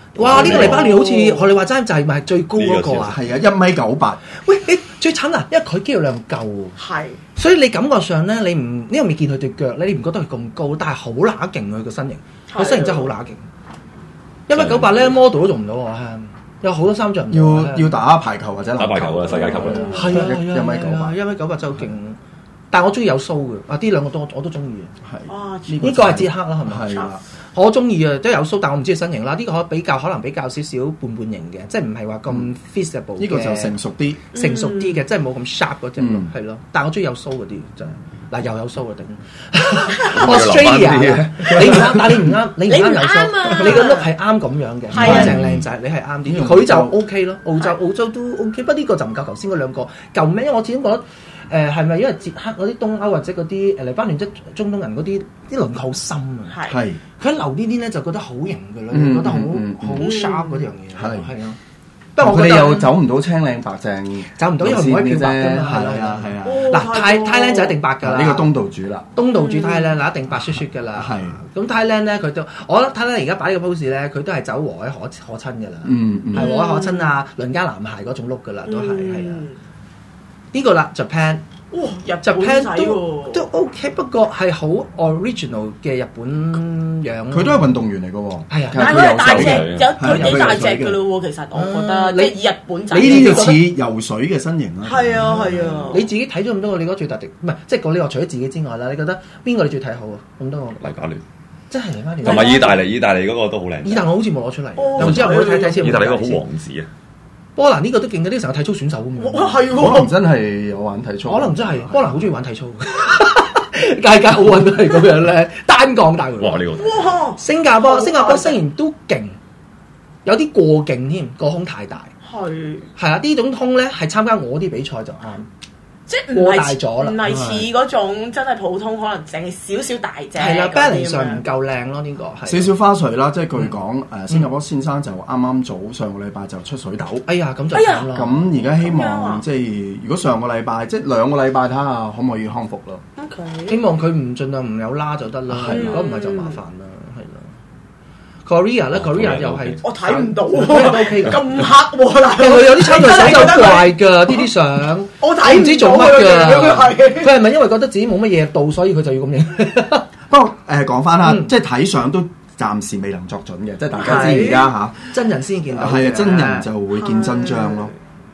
哇！呢個黎巴嫩好似學你話齋就係咪最高嗰個啊？ 係啊，一米九八。 喂，你最慘啊，因為佢肌肉量夠， 係， 所以你感覺上咧，你唔呢個未見佢對腳咧，你唔覺得佢咁高，但係好乸勁佢個身形，佢身形真係好乸勁。一米九八咧 model 都做唔到啊！有好多三象要要打排球或者打排球啊，世界級啦。 係啊， 一米九八， 一米九八真係好勁。但係我中意有鬚嘅，啊呢兩個都我都中意嘅。 係， 啊， 呢個係捷克啦，係咪？ 係啦。 我中意啊，都有鬚，但我唔知佢身形啦。呢個可比較可能比較少少半半型嘅，即係唔係話咁 feasible 嘅。 呢個就成熟啲， 成熟啲嘅，即係冇咁 sharp 嗰隻咯，係咯。但係我中意有鬚嗰啲，真係嗱又有鬚啊頂。Australia 你唔啱，但係你唔啱，你唔啱有鬚，你個 look 係啱咁樣嘅，乾淨靚仔，你係啱啲。佢就 OK 咯，澳洲澳洲都 OK，不過呢個就唔夠頭先嗰兩個夠咩？因為我始終覺得。誒係咪因為捷克嗰啲東歐或者嗰啲誒黎巴嫩即中東人嗰啲啲輪廓好深啊？ 係佢一留呢啲咧就覺得好型㗎啦，覺得好好 sharp 嗰樣嘢。 係係啊， 不過佢哋又走唔到青靚白淨， 走唔到因為唔可以漂白㗎嘛。 係啊係啊。 嗱泰泰靚就一定白㗎啦。 呢個東道主啦， 東道主泰靚嗱一定白雪雪㗎啦。係。咁泰靚咧佢都，我覺得泰靚而家擺呢個 pose 咧，佢都係走和藹可可親㗎啦。 嗯嗯。 係和藹可親啊，鄰家男孩嗰種 look 㗎啦，都係係啊。呢個啦 Japan。 哇！日就本仔喎， 都 OK，不過係好 original 嘅日本樣。 佢都係運動員嚟嘅喎， 係啊， 但係佢係大隻，有佢幾大隻㗎咯喎。其實我覺得，你以日本仔， 你呢啲就似游水嘅身形啦。 係啊係啊， 你自己睇咗咁多個，你覺得最特別唔係即係講你話除咗自己之外啦，你覺得邊個你最睇好啊？咁多個黎巴嫩， 真係黎巴嫩， 同埋意大利，意大利嗰個都好靚。 意大利我好似冇攞出嚟，唔知有冇睇睇先。 意大利嗰個好王子啊！ 波蘭呢個都勁嘅，呢個成個體操選手咁樣。 哇，係喎， 可能真係有玩體操。 可能真係波蘭好中意玩體操，屆屆奧運都係咁樣咧，單槓大回。 哇！呢個哇， 新加坡新加坡雖然都勁，有啲過勁添，個胸太大。 係係啊，呢種胸咧係參加我啲比賽就啱。 即係唔係大咗啦， 唔係似嗰種真係普通，可能淨係少少大隻。 係啦 balance 上唔夠靚咯，呢個係少少花絮啦。即係據講，誒新加坡先生就啱啱早上個禮拜就出水痘。 哎呀，咁就慘啦。 咁而家希望即係如果上個禮拜即係兩個禮拜睇下可唔可以康復咯。 OK， 希望佢唔盡量唔有拉就得啦。如果唔係就麻煩啦，係啦。Korea 咧，Korea 又係我睇唔到 ，OK 咁黑喎， 佢有啲參賽手就怪㗎，呢啲相我睇唔知做乜㗎。 佢佢係咪因為覺得自己冇乜嘢到，所以佢就要咁樣？ 不過誒講翻啦，即係睇相都暫時未能作準嘅，即係大家知而家嚇真人先見到， 係啊，真人就會見真章咯。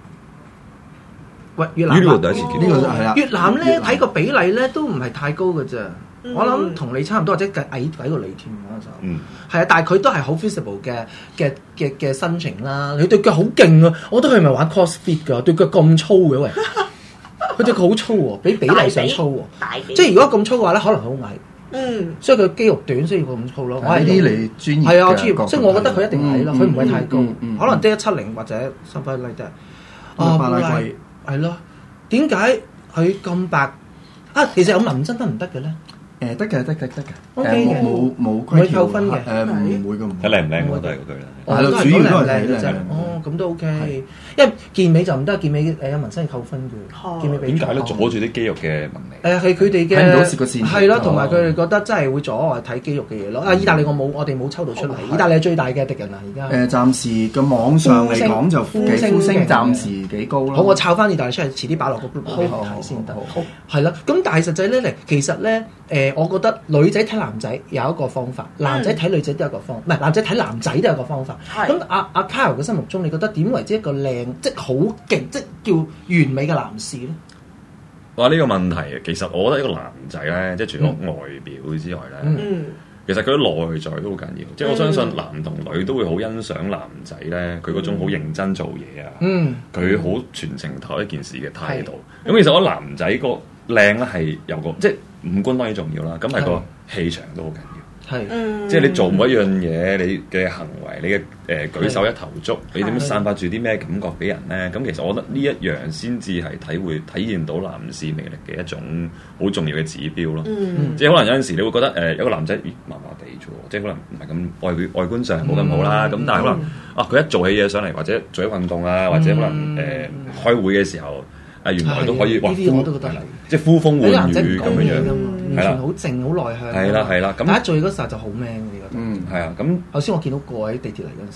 喂，越南呢個第一次見， 呢個係啦。 越南咧睇個比例咧都唔係太高㗎咋。我諗同你差唔多，或者矮矮過你添嗰陣時候。嗯，係啊，但係佢都係好 feasible 嘅嘅嘅嘅身形啦。你對腳好勁啊！我覺得佢係咪玩 crossfit 㗎？對腳咁粗嘅喂，佢對腳好粗喎，比比例上粗喎。即係如果咁粗嘅話咧，可能好矮。嗯，所以佢肌肉短，所以佢咁粗咯。我係啲你專業係啊，專業。所以我覺得佢一定矮咯，佢唔會太高，可能得一七零或者三分拉得。 啊，巴拉圭係咯？點解佢咁白啊？其實有紋身得唔得嘅咧？ 誒得嘅，得嘅，得嘅。 O K 嘅， 冇冇唔會扣分嘅。 誒唔會嘅， 睇靚唔靚我都係嗰句啦。 係咯，主要都係靚嘅啫。哦，咁都 O K。因為健美就唔得，健美誒有紋身係扣分嘅。健美比點解咧？阻住啲肌肉嘅紋理。 誒係佢哋嘅睇唔到個線條。 係咯，同埋佢哋覺得真係會阻礙睇肌肉嘅嘢咯。啊，意大利我冇，我哋冇抽到出嚟。意大利係最大嘅敵人啊！而家誒暫時嘅網上嚟講就幾呼聲暫時幾高咯。 好，我抄翻意大利出嚟，遲啲擺落個 group 俾你睇先得。好，係啦。咁但係實際咧嚟，其實咧誒，我覺得女仔睇男仔有一個方法，男仔睇女仔都有一個方法，唔係男仔睇男仔都有個方法。咁阿阿 Kyle 嘅心目中，你覺得點為之一個靚，即係好勁，即係叫完美嘅男士咧？ 哇！呢個問題其實我覺得一個男仔咧，即係除咗外表之外咧，嗯、其實佢嘅內在都好緊要。嗯、即係我相信男同女都會好欣賞男仔咧，佢嗰種好認真做嘢啊，佢好、嗯、全程投一件事嘅態度。咁、嗯、其實我男仔個靚咧係有個即係五官當然重要啦，咁係個氣場都好緊要。係，嗯、即係你做每一樣嘢，你嘅行為，你嘅誒、呃、舉手一投足，的你點樣散發住啲咩感覺俾人咧？咁其實我覺得呢一樣先至係體會體現到男士魅力嘅一種好重要嘅指標咯。嗯、即係可能有陣時你會覺得誒、呃、有個男仔麻麻地啫喎，即係可能唔係咁外表外觀上冇咁好啦。咁、嗯、但係可能、嗯、啊佢一做起嘢上嚟，或者做啲運動啊，或者可能誒、呃、開會嘅時候。啊，原來都可以，哇！呢啲我都覺得係，即係呼風喚雨咁樣樣， 完全好靜好內向。 係啦係啦，咁但一做嗰時候就好 man 嘅，你覺得？ 嗯，係啊，咁頭先我見到過喺地鐵嚟嗰陣時候，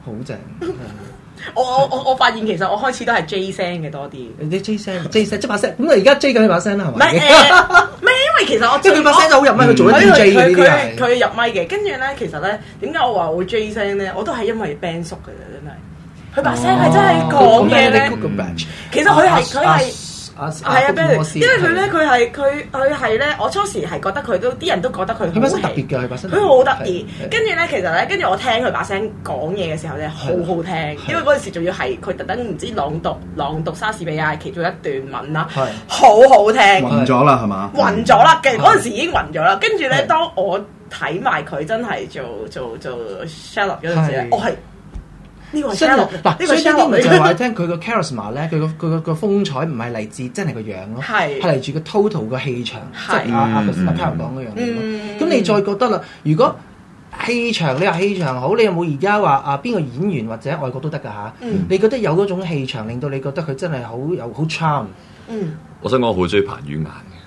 好正。 我我我我發現其實我開始都係 J 聲嘅多啲。 你 J 聲 J 聲即把聲，咁你而家 J 緊佢把聲啦，係唔係咪？ 誒，唔係因為其實我即係佢把聲就好入咪，佢做咗 D J 嘅呢啲係。 佢入咪嘅，跟住咧，其實咧，點解我話會 J 聲咧？我都係因為 band 叔嘅啫，真係。佢把聲係真係講嘢咧。其實佢係佢係。係啊 b 因為佢咧，佢係佢佢係咧，我初時係覺得佢都啲人都覺得佢好把聲特別嘅，佢把聲佢好得意。跟住咧，其實咧，跟住我聽佢把聲講嘢嘅時候咧，好好聽。因為嗰陣時仲要係佢特登唔知朗讀朗讀莎士比亞其中一段文啦，好好聽。 暈咗啦，係嘛？ 暈咗啦，嘅嗰陣時已經暈咗啦。跟住咧，當我睇埋佢真係做做做 Sherlock 嗰陣時咧，我係。呢個係嗱， 所以呢啲咪就係話聽佢個 charisma 咧，佢個佢個個風采唔係嚟自真係個樣咯，係嚟自個 total 個氣場，即係阿阿阿 Carol 講嗰樣嘢咯。咁你再覺得啦，如果氣場你話氣場好，你有冇而家話啊邊個演員或者外國都得㗎嚇？你覺得有嗰種氣場令到你覺得佢真係好有好 charm？ 嗯， 我想講我好中意彭于晏嘅。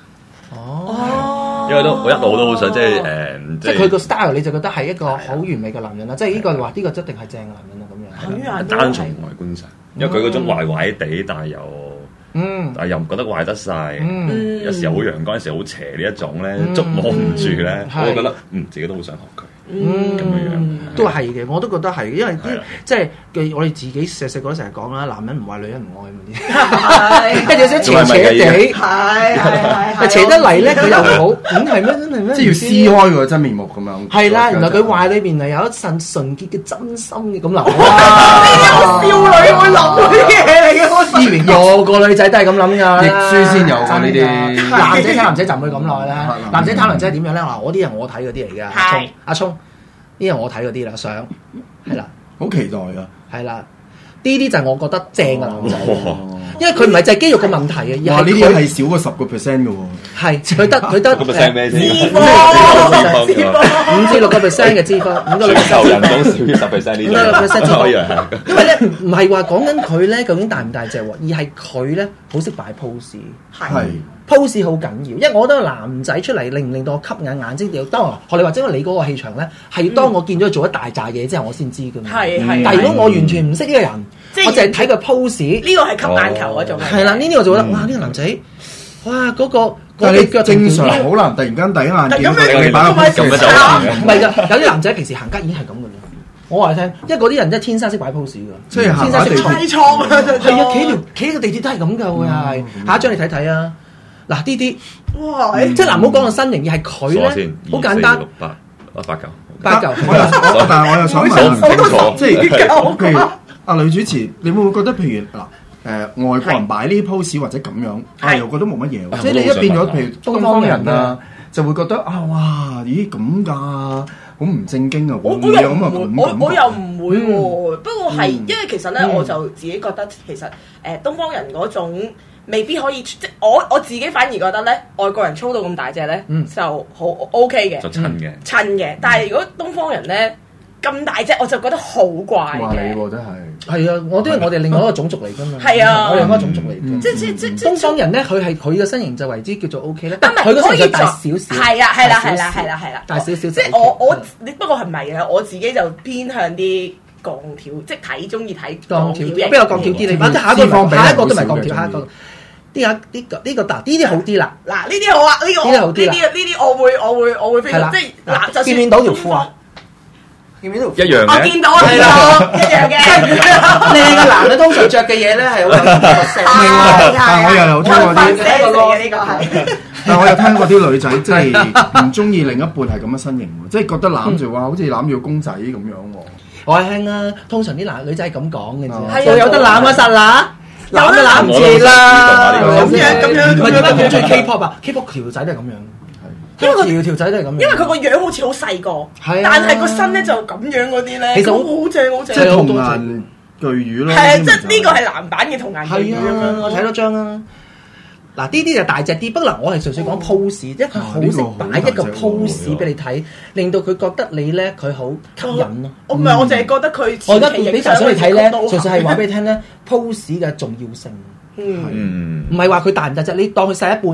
哦， 因為都我一路都好想即係誒， 即係佢個 style 你就覺得係一個好完美嘅男人啦，即係呢個話呢個一定係正嘅男人啦咁樣。 單從外觀上，因為佢嗰種壞壞地，但係又嗯， 但係又唔覺得壞得晒，有時候好陽光，有時候好邪呢一種咧，捉摸唔住咧，我覺得嗯自己都好想學佢。嗯，咁樣樣都係嘅，我都覺得係，因為啲即係我哋自己細細個都成日講啦，男人唔壞，女人唔愛咁啲，跟住有啲斜斜地， 係係係， 斜得嚟咧佢又好，咁係咩？真係咩？ 即係要撕開佢個真面目咁樣。 係啦，原來佢壞裏邊係有一陣純潔嘅真心嘅咁諗。 哇！呢啲少女會諗嗰啲嘢嚟嘅，我以前個個女仔都係咁諗㗎， 譯書先有㗎呢啲。 男仔睇男仔就唔會咁耐啦，男仔睇男仔係點樣咧？嗱，我啲係我睇嗰啲嚟㗎，阿聰阿聰。呢個我睇嗰啲啦，相係啦， 好期待啊！ 係啦，呢啲就係我覺得正嘅男仔，因為佢唔係就係肌肉嘅問題嘅，而係呢啲係少過十個 percent 嘅喎。 係佢得佢得個 percent 咩先？ 脂肪， 五至六個 percent 嘅脂肪，五個 percent 球人都少於十 percent 呢啲， 個 percent 脂可以係。 因為咧唔係話講緊佢咧究竟大唔大隻喎，而係佢咧好識擺 pose。 係。 pose 好緊要，因為我覺得男仔出嚟令唔令到我吸引眼睛？要當學你話，因為你嗰個氣場咧，係當我見咗佢做一大扎嘢之後，我先知㗎嘛。 係係。 但係如果我完全唔識呢個人，我淨係睇佢 pose， 呢個係吸眼球嗰種。 係啦，呢啲我就覺得哇，呢個男仔，哇嗰個， 但係你正常好難突然間第一眼見到你擺個 pose 咁樣就好難嘅。 唔係㗎，有啲男仔平時行街已經係咁㗎啦。我話你聽，因為嗰啲人真係天生識擺 pose 㗎， 即係行下地鐵。 太錯啦！ 係啊，企條企個地鐵都係咁㗎，會係。下一張你睇睇啊！嗱呢啲， 哇！ 即係嗱，唔好講個身形，而係佢咧，好簡單。 八啊八九， 八九。 但係我又想問， 唔清楚， 即係譬如阿女主持，你會唔會覺得譬如嗱誒外國人擺呢啲 pose 或者咁樣，啊又覺得冇乜嘢，即係你一變咗譬如東方人啊，就會覺得啊哇，咦咁㗎，好唔正經啊！ 我我又唔會，我我又唔會喎。不過係因為其實咧，我就自己覺得其實誒東方人嗰種。未必可以，即我我自己反而覺得咧，外國人操到咁大隻咧，嗯、就好 OK 嘅， 就襯嘅， 襯嘅。但係如果東方人咧咁大隻，我就覺得好怪嘅。 話你喎真係， 係啊，我都係我哋另外一個種族嚟㗎嘛。 係啊， 我哋另外一個種族嚟嘅、 嗯。即即即即東方人咧，佢係佢嘅身形就為之叫做 OK 咧， 但係佢個身形大少少。 係啊係啦係啦係啦係啦， 大少少。 即我我你不過係唔係嘅？我自己就偏向啲鋼條，即睇中意睇鋼條，比較鋼條啲。你或者下一個下一個都唔係鋼條，下一個。啲啊呢個呢個嗱呢啲好啲啦， 嗱呢啲好啊，呢個呢啲呢啲我會我會我會非常即係嗱，就算見唔見到條褲啊？見唔見到一樣嘅， 我見到啊，見到一樣嘅。 靚嘅男嘅通常着嘅嘢咧係好有特色， 但係我又有聽過啲， 呢個係。 但係我有聽過啲女仔即係唔中意另一半係咁嘅身形喎，即係覺得攬住話好似攬住個公仔咁樣喎。 我係聽啦，通常啲男女仔係咁講嘅啫， 有有得攬啊實啦。攬都攬唔住啦， 咁樣咁樣， 唔係點解咁中意 K-pop 啊 ？K-pop 條仔都係咁樣，因為條條仔都係咁樣。 因為佢個樣好似好細個，但係個身咧就咁樣嗰啲咧， 其實好正好正。 即係童顏巨乳咯。 係啊，即係呢個係男版嘅童顏巨乳咁樣。 我睇多張啦。嗱呢啲就大隻啲，不過我係純粹講 pose，因為佢好識擺一個 pose 俾你睇，令到佢覺得你咧佢好吸引咯。 我唔係，我淨係覺得佢。 我而家俾大家你睇咧，純粹係話俾你聽咧 pose 嘅重要性。 嗯， 唔係話佢大唔大隻，你當佢細一半啦。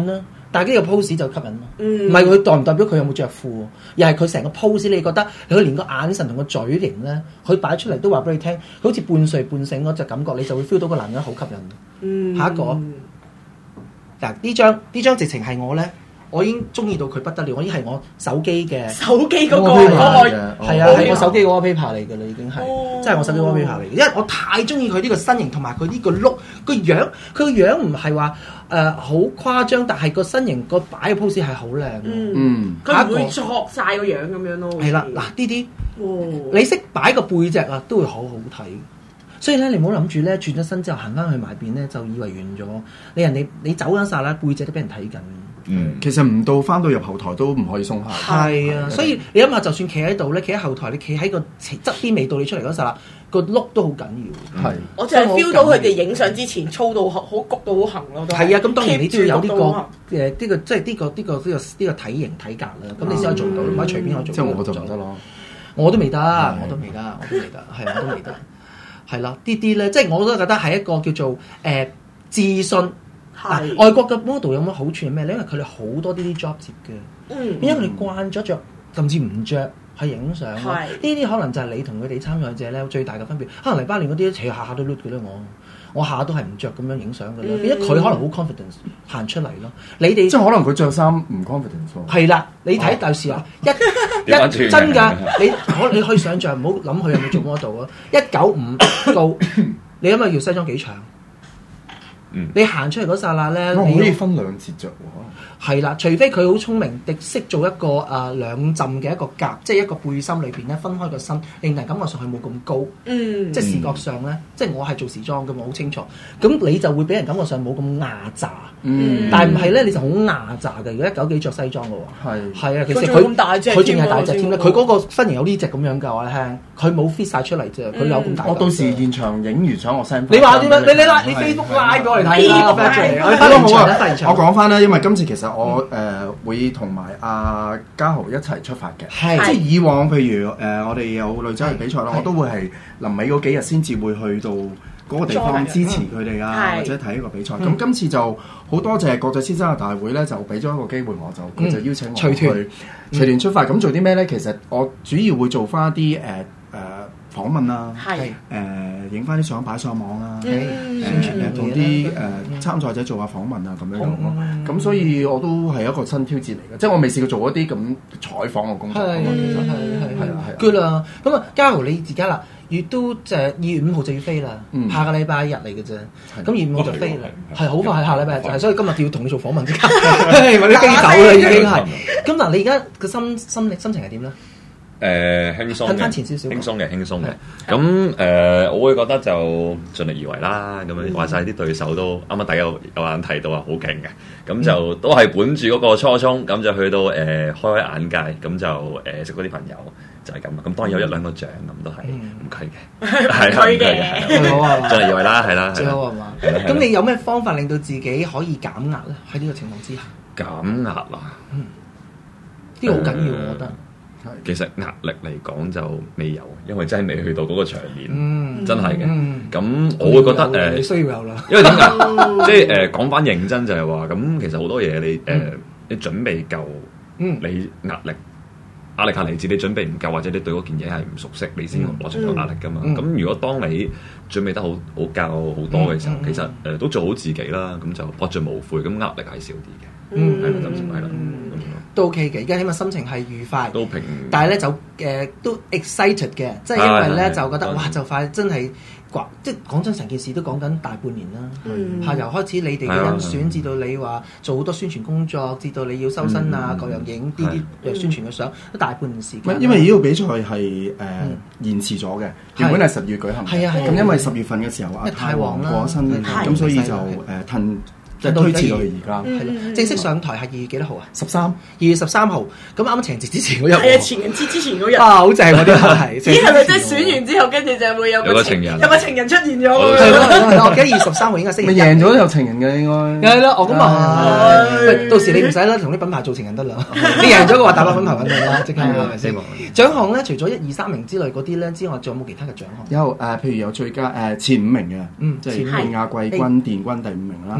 但係呢個 pose 就吸引咯，唔係佢代唔代表佢有冇着褲喎，又係佢成個 pose 你覺得佢連個眼神同個嘴型咧，佢擺出嚟都話俾你聽，佢好似半睡半醒嗰隻感覺，你就會 feel 到個男人好吸引。嗯、下一個嗱呢張呢張直情係我咧。我已經中意到佢不得了，我已經係我手機嘅手機嗰、嗰個係啊， 係我手機嘅 wallpaper 嚟㗎啦，已經係，哦、真係我手機 wallpaper 嚟嘅，因為我太中意佢呢個身形同埋佢呢個 look 個樣，佢個樣唔係話誒好誇張，但係個身形個擺嘅 pose 係好靚。 嗯，佢唔會作晒個樣咁樣咯。係啦，嗱呢啲，你識擺個背脊啊，都會好好睇。所以咧，你唔好諗住咧轉咗身之後行翻去埋邊咧，就以為完咗。你人哋你走緊曬啦，背脊都俾人睇緊。 嗯，其實唔到翻到入後台都唔可以鬆懈。 係啊，所以你諗下，就算企喺度咧，企喺後台，你企喺個側邊未到你出嚟嗰陣啦，個碌都好緊要。係， 我就係 feel 到佢哋影相之前操到好谷到好行咯。 係啊，咁當然你都要有呢個誒呢個即係呢個呢個呢個呢個體型體格啦。咁你先可以做到，唔可以隨便可以做。 即係我就唔得咯，我都未得，我都未得，我都未得，係我都未得。係啦，呢啲咧，即係我都覺得係一個叫做誒、呃、自信。嗱是、啊，外國嘅 model 有乜好處係咩咧？因為佢哋好多呢啲 job 接嘅，嗯、因為佢哋慣咗着，甚至唔着去影相。呢啲可能就係你同佢哋參賽者咧最大嘅分別。可能黎巴嫩嗰啲，除下下都 look 嘅咧，我我下下都係唔着咁樣影相嘅咧，變咗佢可能好 confidence 行出嚟咯。你哋即係可能佢着衫唔 confidence 係啦，你睇第時啊，一一真㗎，你可你可以想像，唔好諗佢有冇做 model 啊。一九五到，你諗下要西裝幾長？嗯、你行出嚟嗰剎那咧， 我可以分兩節着喎。 係啦，除非佢好聰明，亦識做一個誒、呃、兩浸嘅一個夾，即係一個背心裏邊咧分開個身，令人感覺上佢冇咁高。嗯，即係視覺上咧，即係我係做時裝嘅嘛，好清楚。咁你就會俾人感覺上冇咁壓榨。嗯，但係唔係咧，你就好壓榨嘅。如果一九幾着西裝嘅喎，係係啊，其實佢佢仲係大隻添咧，佢嗰個身形有呢隻咁樣㗎，我聽佢冇 fit 晒出嚟啫，佢有咁大。 我到時現場影完相我 send。 你話點樣？你你拉你 Facebook 拉過嚟睇啦， 我講翻咧，因為今次其實我誒會同埋阿嘉豪一齊出發嘅，即係以往譬如誒我哋有女仔去比賽啦，我都會係臨尾嗰幾日先至會去到嗰個地方支持佢哋啊，或者睇一個比賽。咁今次就好多謝國際先生嘅大會咧，就俾咗一個機會我，就佢就邀請我去隨團出發。咁做啲咩咧？其實我主要會做翻一啲誒誒訪問啦，誒影翻啲相擺上網啦，誒同啲誒參賽者做下訪問啊咁樣樣咯。咁所以我都係一個新挑戰嚟嘅，即係我未試過做一啲咁採訪嘅工作。係係係係係 good 啦。咁啊，嘉豪你自己啦，月都就係二月五號就要飛啦，下個禮拜日嚟嘅啫。咁二月五號就飛啦，係好快係下禮拜日就係，所以今日要同你做訪問即刻，或者飛走啦已經係。咁嗱，你而家個心心力心情係點咧？ 誒輕鬆嘅， 翻前少少， 輕鬆嘅，輕鬆嘅。咁誒，我會覺得就盡力而為啦。咁樣話晒啲對手都啱啱大家有有眼睇到啊，好勁嘅。咁就都係本住嗰個初衷，咁就去到誒開開眼界，咁就誒識嗰啲朋友就係咁。咁當然有一兩個獎咁都係唔拘嘅，係唔拘嘅，最好啊！盡力而為啦，係啦， 最好係嘛？咁你有咩方法令到自己可以減壓咧？喺呢個情況之下， 減壓啊！ 嗯，呢個好緊要，我覺得。 其實壓力嚟講就未有，因為真係未去到嗰個場面，嗯、真係嘅。咁、嗯、我會覺得誒， 呃、你需要有啦。 因為點解？即係誒講翻認真就係話，咁其實好多嘢你誒、呃嗯、你準備夠，嗯、你壓力壓力係嚟自你準備唔夠，或者你對嗰件嘢係唔熟悉，你先攞出到壓力噶嘛。咁、嗯嗯、如果當你準備得好好夠好多嘅時候，嗯嗯、其實誒、呃、都做好自己啦，咁就搏盡無悔，咁壓力係少啲嘅。嗯，係啦，暫時係啦。 都 OK 嘅，而家起碼心情係愉快， 都平。 但係咧就誒、呃、都 excited 嘅，即係因為咧就覺得哇就快真係掛，即係講真成件事都講緊大半年啦。嗯，下由開始你哋嘅甄選，至到你話做好多宣傳工作，至到你要收身啊，各樣影啲啲宣傳嘅相，都大半年時間。 因為呢個比賽係誒延遲咗嘅，原本係十月舉行。係啊係。咁因為十月份嘅時候啊，太旺過咗身，咁所以就誒褪。即係推遲到而家， 係咯。正式上台係二月幾多號啊？ 十三，二月十三號。咁啱啱情人節之前嗰日。 係啊，情人節之前嗰日。 啊，好正嗰啲係。 咦？係咪即係選完之後，跟住就會有個情人，有個情人出現咗？ 係咯，我記得二月十三號應該星期。 咪贏咗有情人嘅應該。 係咯，我咁啊，到時你唔使啦，同啲品牌做情人得啦。你贏咗嘅話，大把品牌揾你啦，即刻係咪先？獎項咧，除咗一二三名之類嗰啲咧之外，仲有冇其他嘅獎項？ 有誒，譬如有最佳誒前五名嘅，即係亞季軍、殿軍第五名啦。咁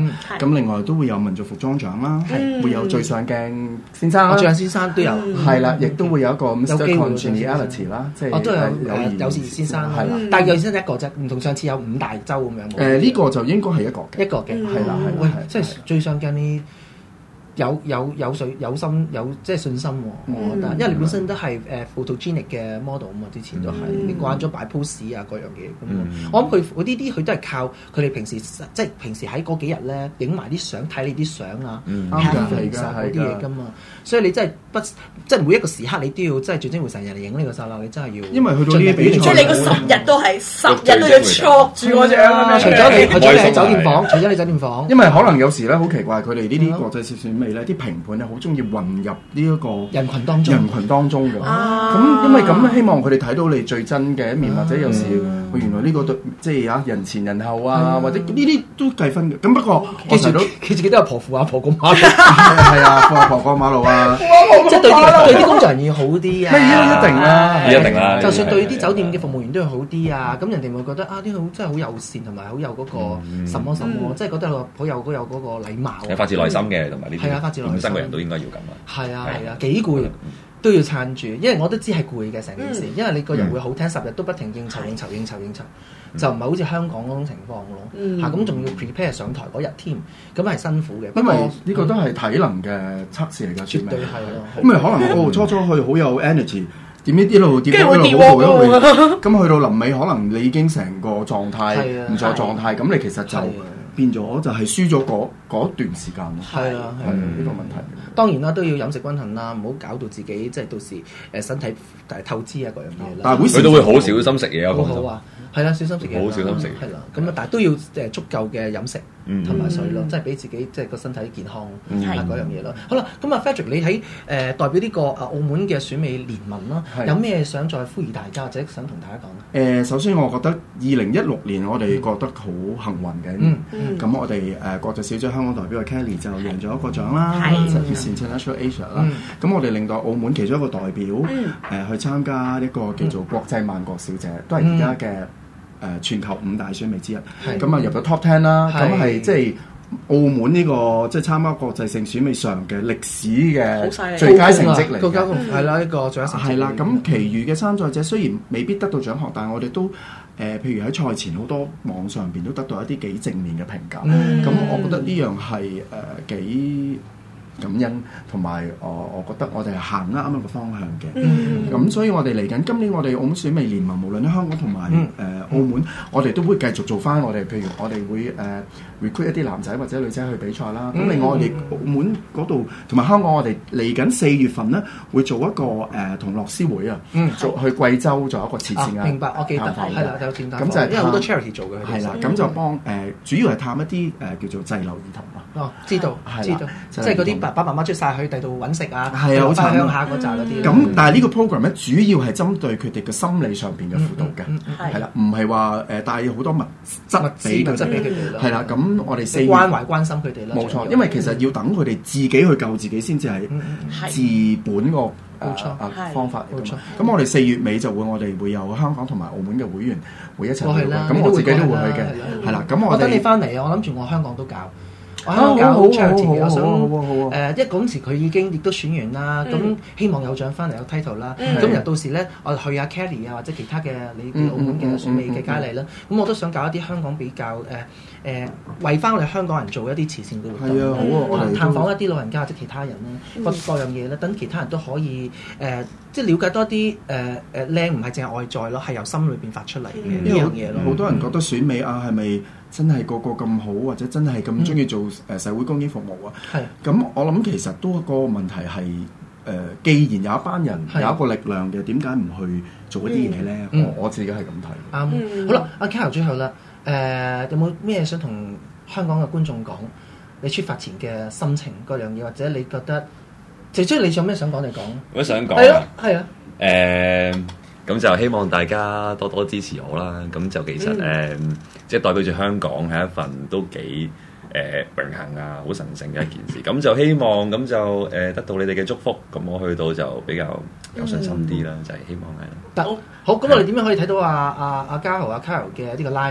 咁另外都會有民族服裝獎啦，係會有最上鏡先生啦， 最上先生都有， 係啦，亦都會有一個 Mister Congeniality 啦，即係我都有有有時先生係啦， 但係有時先生一個啫，唔同上次有五大洲咁樣。 誒呢個就應該係一個嘅， 一個嘅係啦係喂啦， 即係最上鏡呢？有有有水有心有即係信心喎，我覺得，因為你本身都係誒 photogenic 嘅 model 啊嘛，之前都係你慣咗擺 pose 啊嗰樣嘢咁。我諗佢嗰啲啲佢都係靠佢哋平時即係平時喺嗰幾日咧影埋啲相睇你啲相啊， 啱㗎係㗎嗰啲嘢㗎嘛。所以你真係不即係每一個時刻你都要即係聚精會神人嚟影呢個剎那，你真係要。 因為去到呢啲比賽， 即係你個十日都係十日都要捉住個獎咁樣。 除咗你，除咗你喺酒店房，除咗你酒店房， 因為可能有時咧好奇怪，佢哋呢啲國際選美咧啲評判咧好中意混入呢一個人群當中， 人群當中嘅。咁因為咁希望佢哋睇到你最真嘅一面，或者有時佢原來呢個即係啊人前人後啊，或者呢啲都計分嘅。咁不過記住記住記得阿婆扶阿婆過馬路， 係啊，扶阿婆過馬路啊， 即係對啲對啲工作人員要好啲啊。 咩一定啦， 一定啦。 就算對啲酒店嘅服務員都要好啲啊，咁人哋會覺得啊啲好真係好友善同埋好有嗰個什麼什麼，即係覺得好有好有嗰個禮貌。 係發自內心嘅，同埋呢係啊，發自內心。 本身個人都應該要咁啊。 係啊係啊，幾攰都要撐住，因為我都知係攰嘅成件事，因為你個人會好聽，十日都不停應酬應酬應酬應酬，就唔係好似香港嗰種情況咯。嚇咁仲要 prepare 上台嗰日添，咁係辛苦嘅。 因為呢個都係體能嘅測試嚟㗎， 絕對係咯。 咁咪可能哦初初去好有 energy。點呢啲路跌一路好好一路，咁去到臨尾可能你已經成個狀態唔在狀態，咁你其實就變咗就係輸咗嗰嗰段時間咯。 係啊，係呢個問題。 當然啦，都要飲食均衡啦，唔好搞到自己即係到時誒身體誒透支啊嗰樣嘢啦。 但係佢都會好小心食嘢啊， 好好啊，係啦，小心食嘢， 好小心食。 係啦，咁啊，但係都要誒足夠嘅飲食同埋水咯，即係俾自己即係個身體健康係嗰樣嘢咯。好啦，咁啊 Frederick 你喺誒代表呢個啊澳門嘅選美聯盟啦，有咩想再呼籲大家或者想同大家講咧？誒，首先我覺得二零一六年我哋覺得好幸運嘅，咁我哋誒國際小姐香港代表嘅 Kelly 就贏咗一個獎啦，就 Miss International Asia 啦。咁我哋令到澳門其中一個代表誒去參加一個叫做國際萬國小姐，都係而家嘅誒全球五大選美之一。咁啊入咗 Top Ten 啦，咁係即係澳門呢個即係參加國際性選美上嘅歷史嘅最佳成績嚟嘅， 係啦，一個最佳成績。 係啦，咁其餘嘅參賽者雖然未必得到獎項，但係我哋都誒，譬如喺賽前好多網上邊都得到一啲幾正面嘅評價。咁我覺得呢樣係誒幾感恩，同埋我我覺得我哋係行啱一個方向嘅。咁所以我哋嚟緊今年我哋澳門選美聯盟，無論喺香港同埋誒澳門，我哋都會繼續做翻我哋，譬如我哋會誒 recruit 一啲男仔或者女仔去比賽啦。咁另外我哋澳門嗰度同埋香港，我哋嚟緊四月份咧會做一個誒同樂施會啊，做去貴州做一個慈善嘅。 明白，我記得係啦，有咁就係因為好多 charity 做嘅。 係啦，咁就幫誒主要係探一啲誒叫做滯留兒童啊。 哦，知道，知道，即係嗰啲爸爸媽媽出晒去第度揾食啊， 係啊，好慘鄉下嗰扎嗰啲。 咁但係呢個 program 咧，主要係針對佢哋嘅心理上邊嘅輔導嘅，係啦，唔係話誒帶好多物質俾佢哋，係啦。咁我哋四關懷關心佢哋啦。 冇錯，因為其實要等佢哋自己去救自己先至係治本個誒方法嚟㗎嘛。咁我哋四月尾就會我哋會有香港同埋澳門嘅會員會一齊去啦。咁我自己都會去嘅，係啦。咁我等你翻嚟啊！我諗住我香港都搞。我香港搞好 charity 嘅，我想誒，一嗰陣時佢已經亦都選完啦，咁希望有獎翻嚟有 title 啦，咁由到時咧，我哋去阿 Kelly 啊或者其他嘅你澳門嘅選美嘅佳麗啦，咁我都想搞一啲香港比較誒誒，為翻我哋香港人做一啲慈善嘅活動， 係啊，好啊，我哋探訪一啲老人家或者其他人咧，各各樣嘢咧，等其他人都可以誒，即係了解多啲誒誒靚唔係淨係外在咯，係由心裏邊發出嚟嘅呢樣嘢咯。 好多人覺得選美啊係咪真係個個咁好，或者真係咁中意做誒社會公益服務啊？係。咁我諗其實都個問題係誒，既然有一班人有一個力量嘅，點解唔去做一啲嘢咧？我我自己係咁睇。 啱。好啦，阿 Carol 最後啦，誒有冇咩想同香港嘅觀眾講？你出發前嘅心情嗰樣嘢，或者你覺得最主要你有咩想講你講？ 我想講係啊，係啊。 誒。咁就希望大家多多支持我啦。咁就其實誒、嗯嗯，即係代表住香港係一份都幾誒、呃、榮幸啊，好神聖嘅一件事。咁就希望咁就誒、呃、得到你哋嘅祝福。咁我去到就比較有信心啲啦，嗯、就係希望係。 得好，咁我哋點樣可以睇到阿阿阿嘉豪阿 Carol 嘅呢個 live 咧？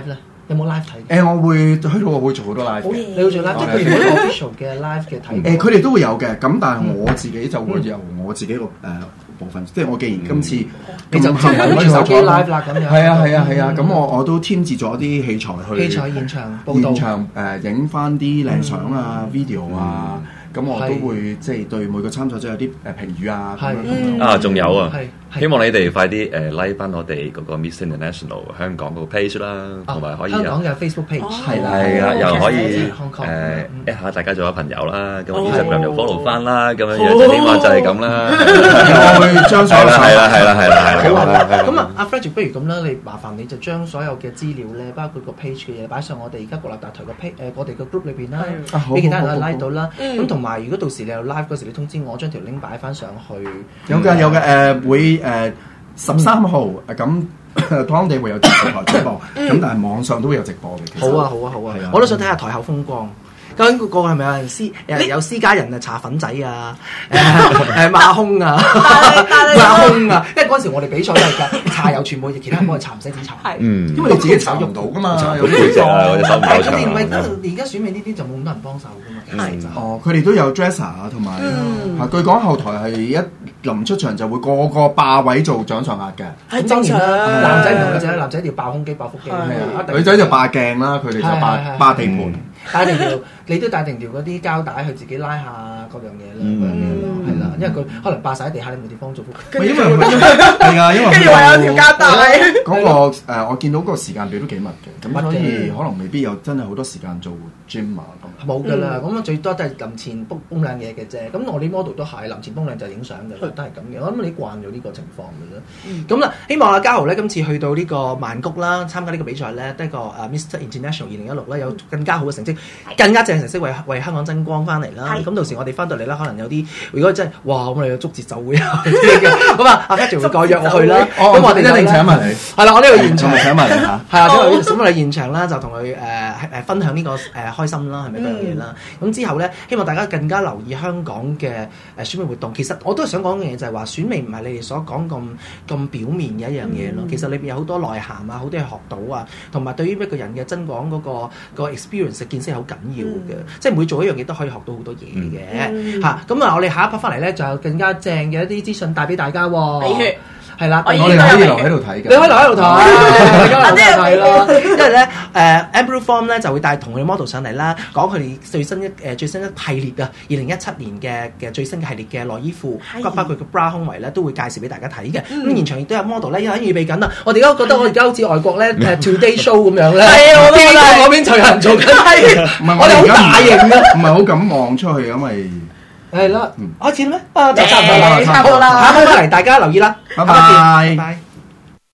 有冇 live 睇？ 誒，我會去到我會做好多 live 嘅。 你會做 live，即係譬如一個 official 嘅 live 嘅睇。 誒，佢哋都會有嘅，咁但係我自己就會由我自己個誒部分，即係我既然今次你就幸運攞住手機 live 啦咁樣。 係啊係啊係啊，咁我我都添置咗啲器材去器材現場報導， 現場誒影翻啲靚相啊 video 啊。咁我都會即係對每個參賽者有啲誒評語啊，咁樣啊，仲有啊，希望你哋快啲誒 like 翻我哋嗰個 Miss International 香港嗰個 page 啦，同埋可以香港嘅 Facebook page 係啦， 係啊，又可以誒一下大家做咗朋友啦，咁 Instagram 又 follow 翻啦，咁樣樣就希望就係咁啦。 我會將所有係啦係啦係啦係啦。 咁啊，阿 Frederick 不如咁啦，你麻煩你就將所有嘅資料咧，包括個 page 嘅嘢擺上我哋而家國立大台個 page 誒我哋個 group 裏邊啦，俾其他人去 like 到啦。咁同埋如果到時你live 嗰時你通知我，將條 link 擺翻上去。 有嘅有嘅誒會誒十三號咁當地會有電視台直播，咁但係網上都會有直播嘅。 好啊好啊好啊！我都想睇下台後風光。究竟個個係咪有人私誒有私家人啊搽粉仔啊誒誒馬空啊馬空啊？因為嗰陣時我哋比賽都係㗎，搽油全部其他人幫佢搽唔使紙搽， 嗯， 因為你自己搽唔到㗎嘛，有啲隻啊，我隻手唔夠長。 你唔係而家選美呢啲就冇咁多人幫手㗎嘛，其實哦，佢哋都有 dresser 啊，同埋嚇據講後台係一臨出場就會個個霸位做掌上壓嘅。 係當然男仔唔同女仔，男仔一定要爆胸肌、爆腹肌， 女仔就霸鏡啦，佢哋就霸霸地盤。 帶定條，你都帶定條嗰啲膠帶去自己拉下各樣嘢啦，嗰樣嘢咯，係啦，因為佢可能霸晒喺地下，你冇地方做。 因為係啊，因為跟住話有條膠帶。 嗰個誒，我見到嗰個時間表都幾密嘅，咁所以可能未必有真係好多時間做 gym 啊咁。 冇㗎啦，咁啊最多都係臨前泵泵靚嘢嘅啫。咁我啲 model 都係臨前泵靚就影相嘅，都係咁嘅。我諗你慣咗呢個情況嘅啦。咁啦，希望阿嘉豪咧今次去到呢個曼谷啦，參加呢個比賽咧，得個誒 Mister International 二零一六咧有更加好嘅成績。更加正成績為為香港爭光翻嚟啦！咁到時我哋翻到嚟啦，可能有啲如果真係哇咁我哋有捉節奏會啊咁啊，阿 Patrick 會過約我去啦。咁我哋一定請埋你。係啦，我呢個現場請埋你嚇。 係啊，咁我哋現場啦，就同佢誒誒分享呢個誒開心啦，係咪嗰樣嘢啦？咁之後咧，希望大家更加留意香港嘅誒選美活動。其實我都係想講嘅嘢就係話，選美唔係你哋所講咁咁表面嘅一樣嘢咯。其實裏邊有好多內涵啊，好多嘢學到啊，同埋對於一個人嘅真講嗰個個 experience 嘅見識係好緊要嘅，嗯、即係每做一樣嘢都可以學到好多嘢嘅嚇。咁啊，我哋下一 part 翻嚟咧，就有更加正嘅一啲資訊帶俾大家喎。 比血係啦， 我哋可以留喺度睇嘅， 你可以留喺度睇，大家留喺度睇咯。因為咧，誒 Amber Form 咧就會帶同佢哋 model 上嚟啦，講佢哋最新一誒最新一系列啊，二零一七年嘅嘅最新嘅系列嘅內衣褲，包括佢嘅 bra 胸圍咧，都會介紹俾大家睇嘅。咁現場亦都有 model 咧，已經預備緊啦。我哋而家覺得我而家好似外國咧誒 Today Show 咁樣咧，係啊，我都覺得嗰邊就有人做緊，係，我哋好大型啊， 唔係好敢望出去，因為。 係啦，開始啦咩？啊，就差唔多啦， 差唔多啦。 下一 part 翻嚟，大家留意啦。 拜拜。 拜拜。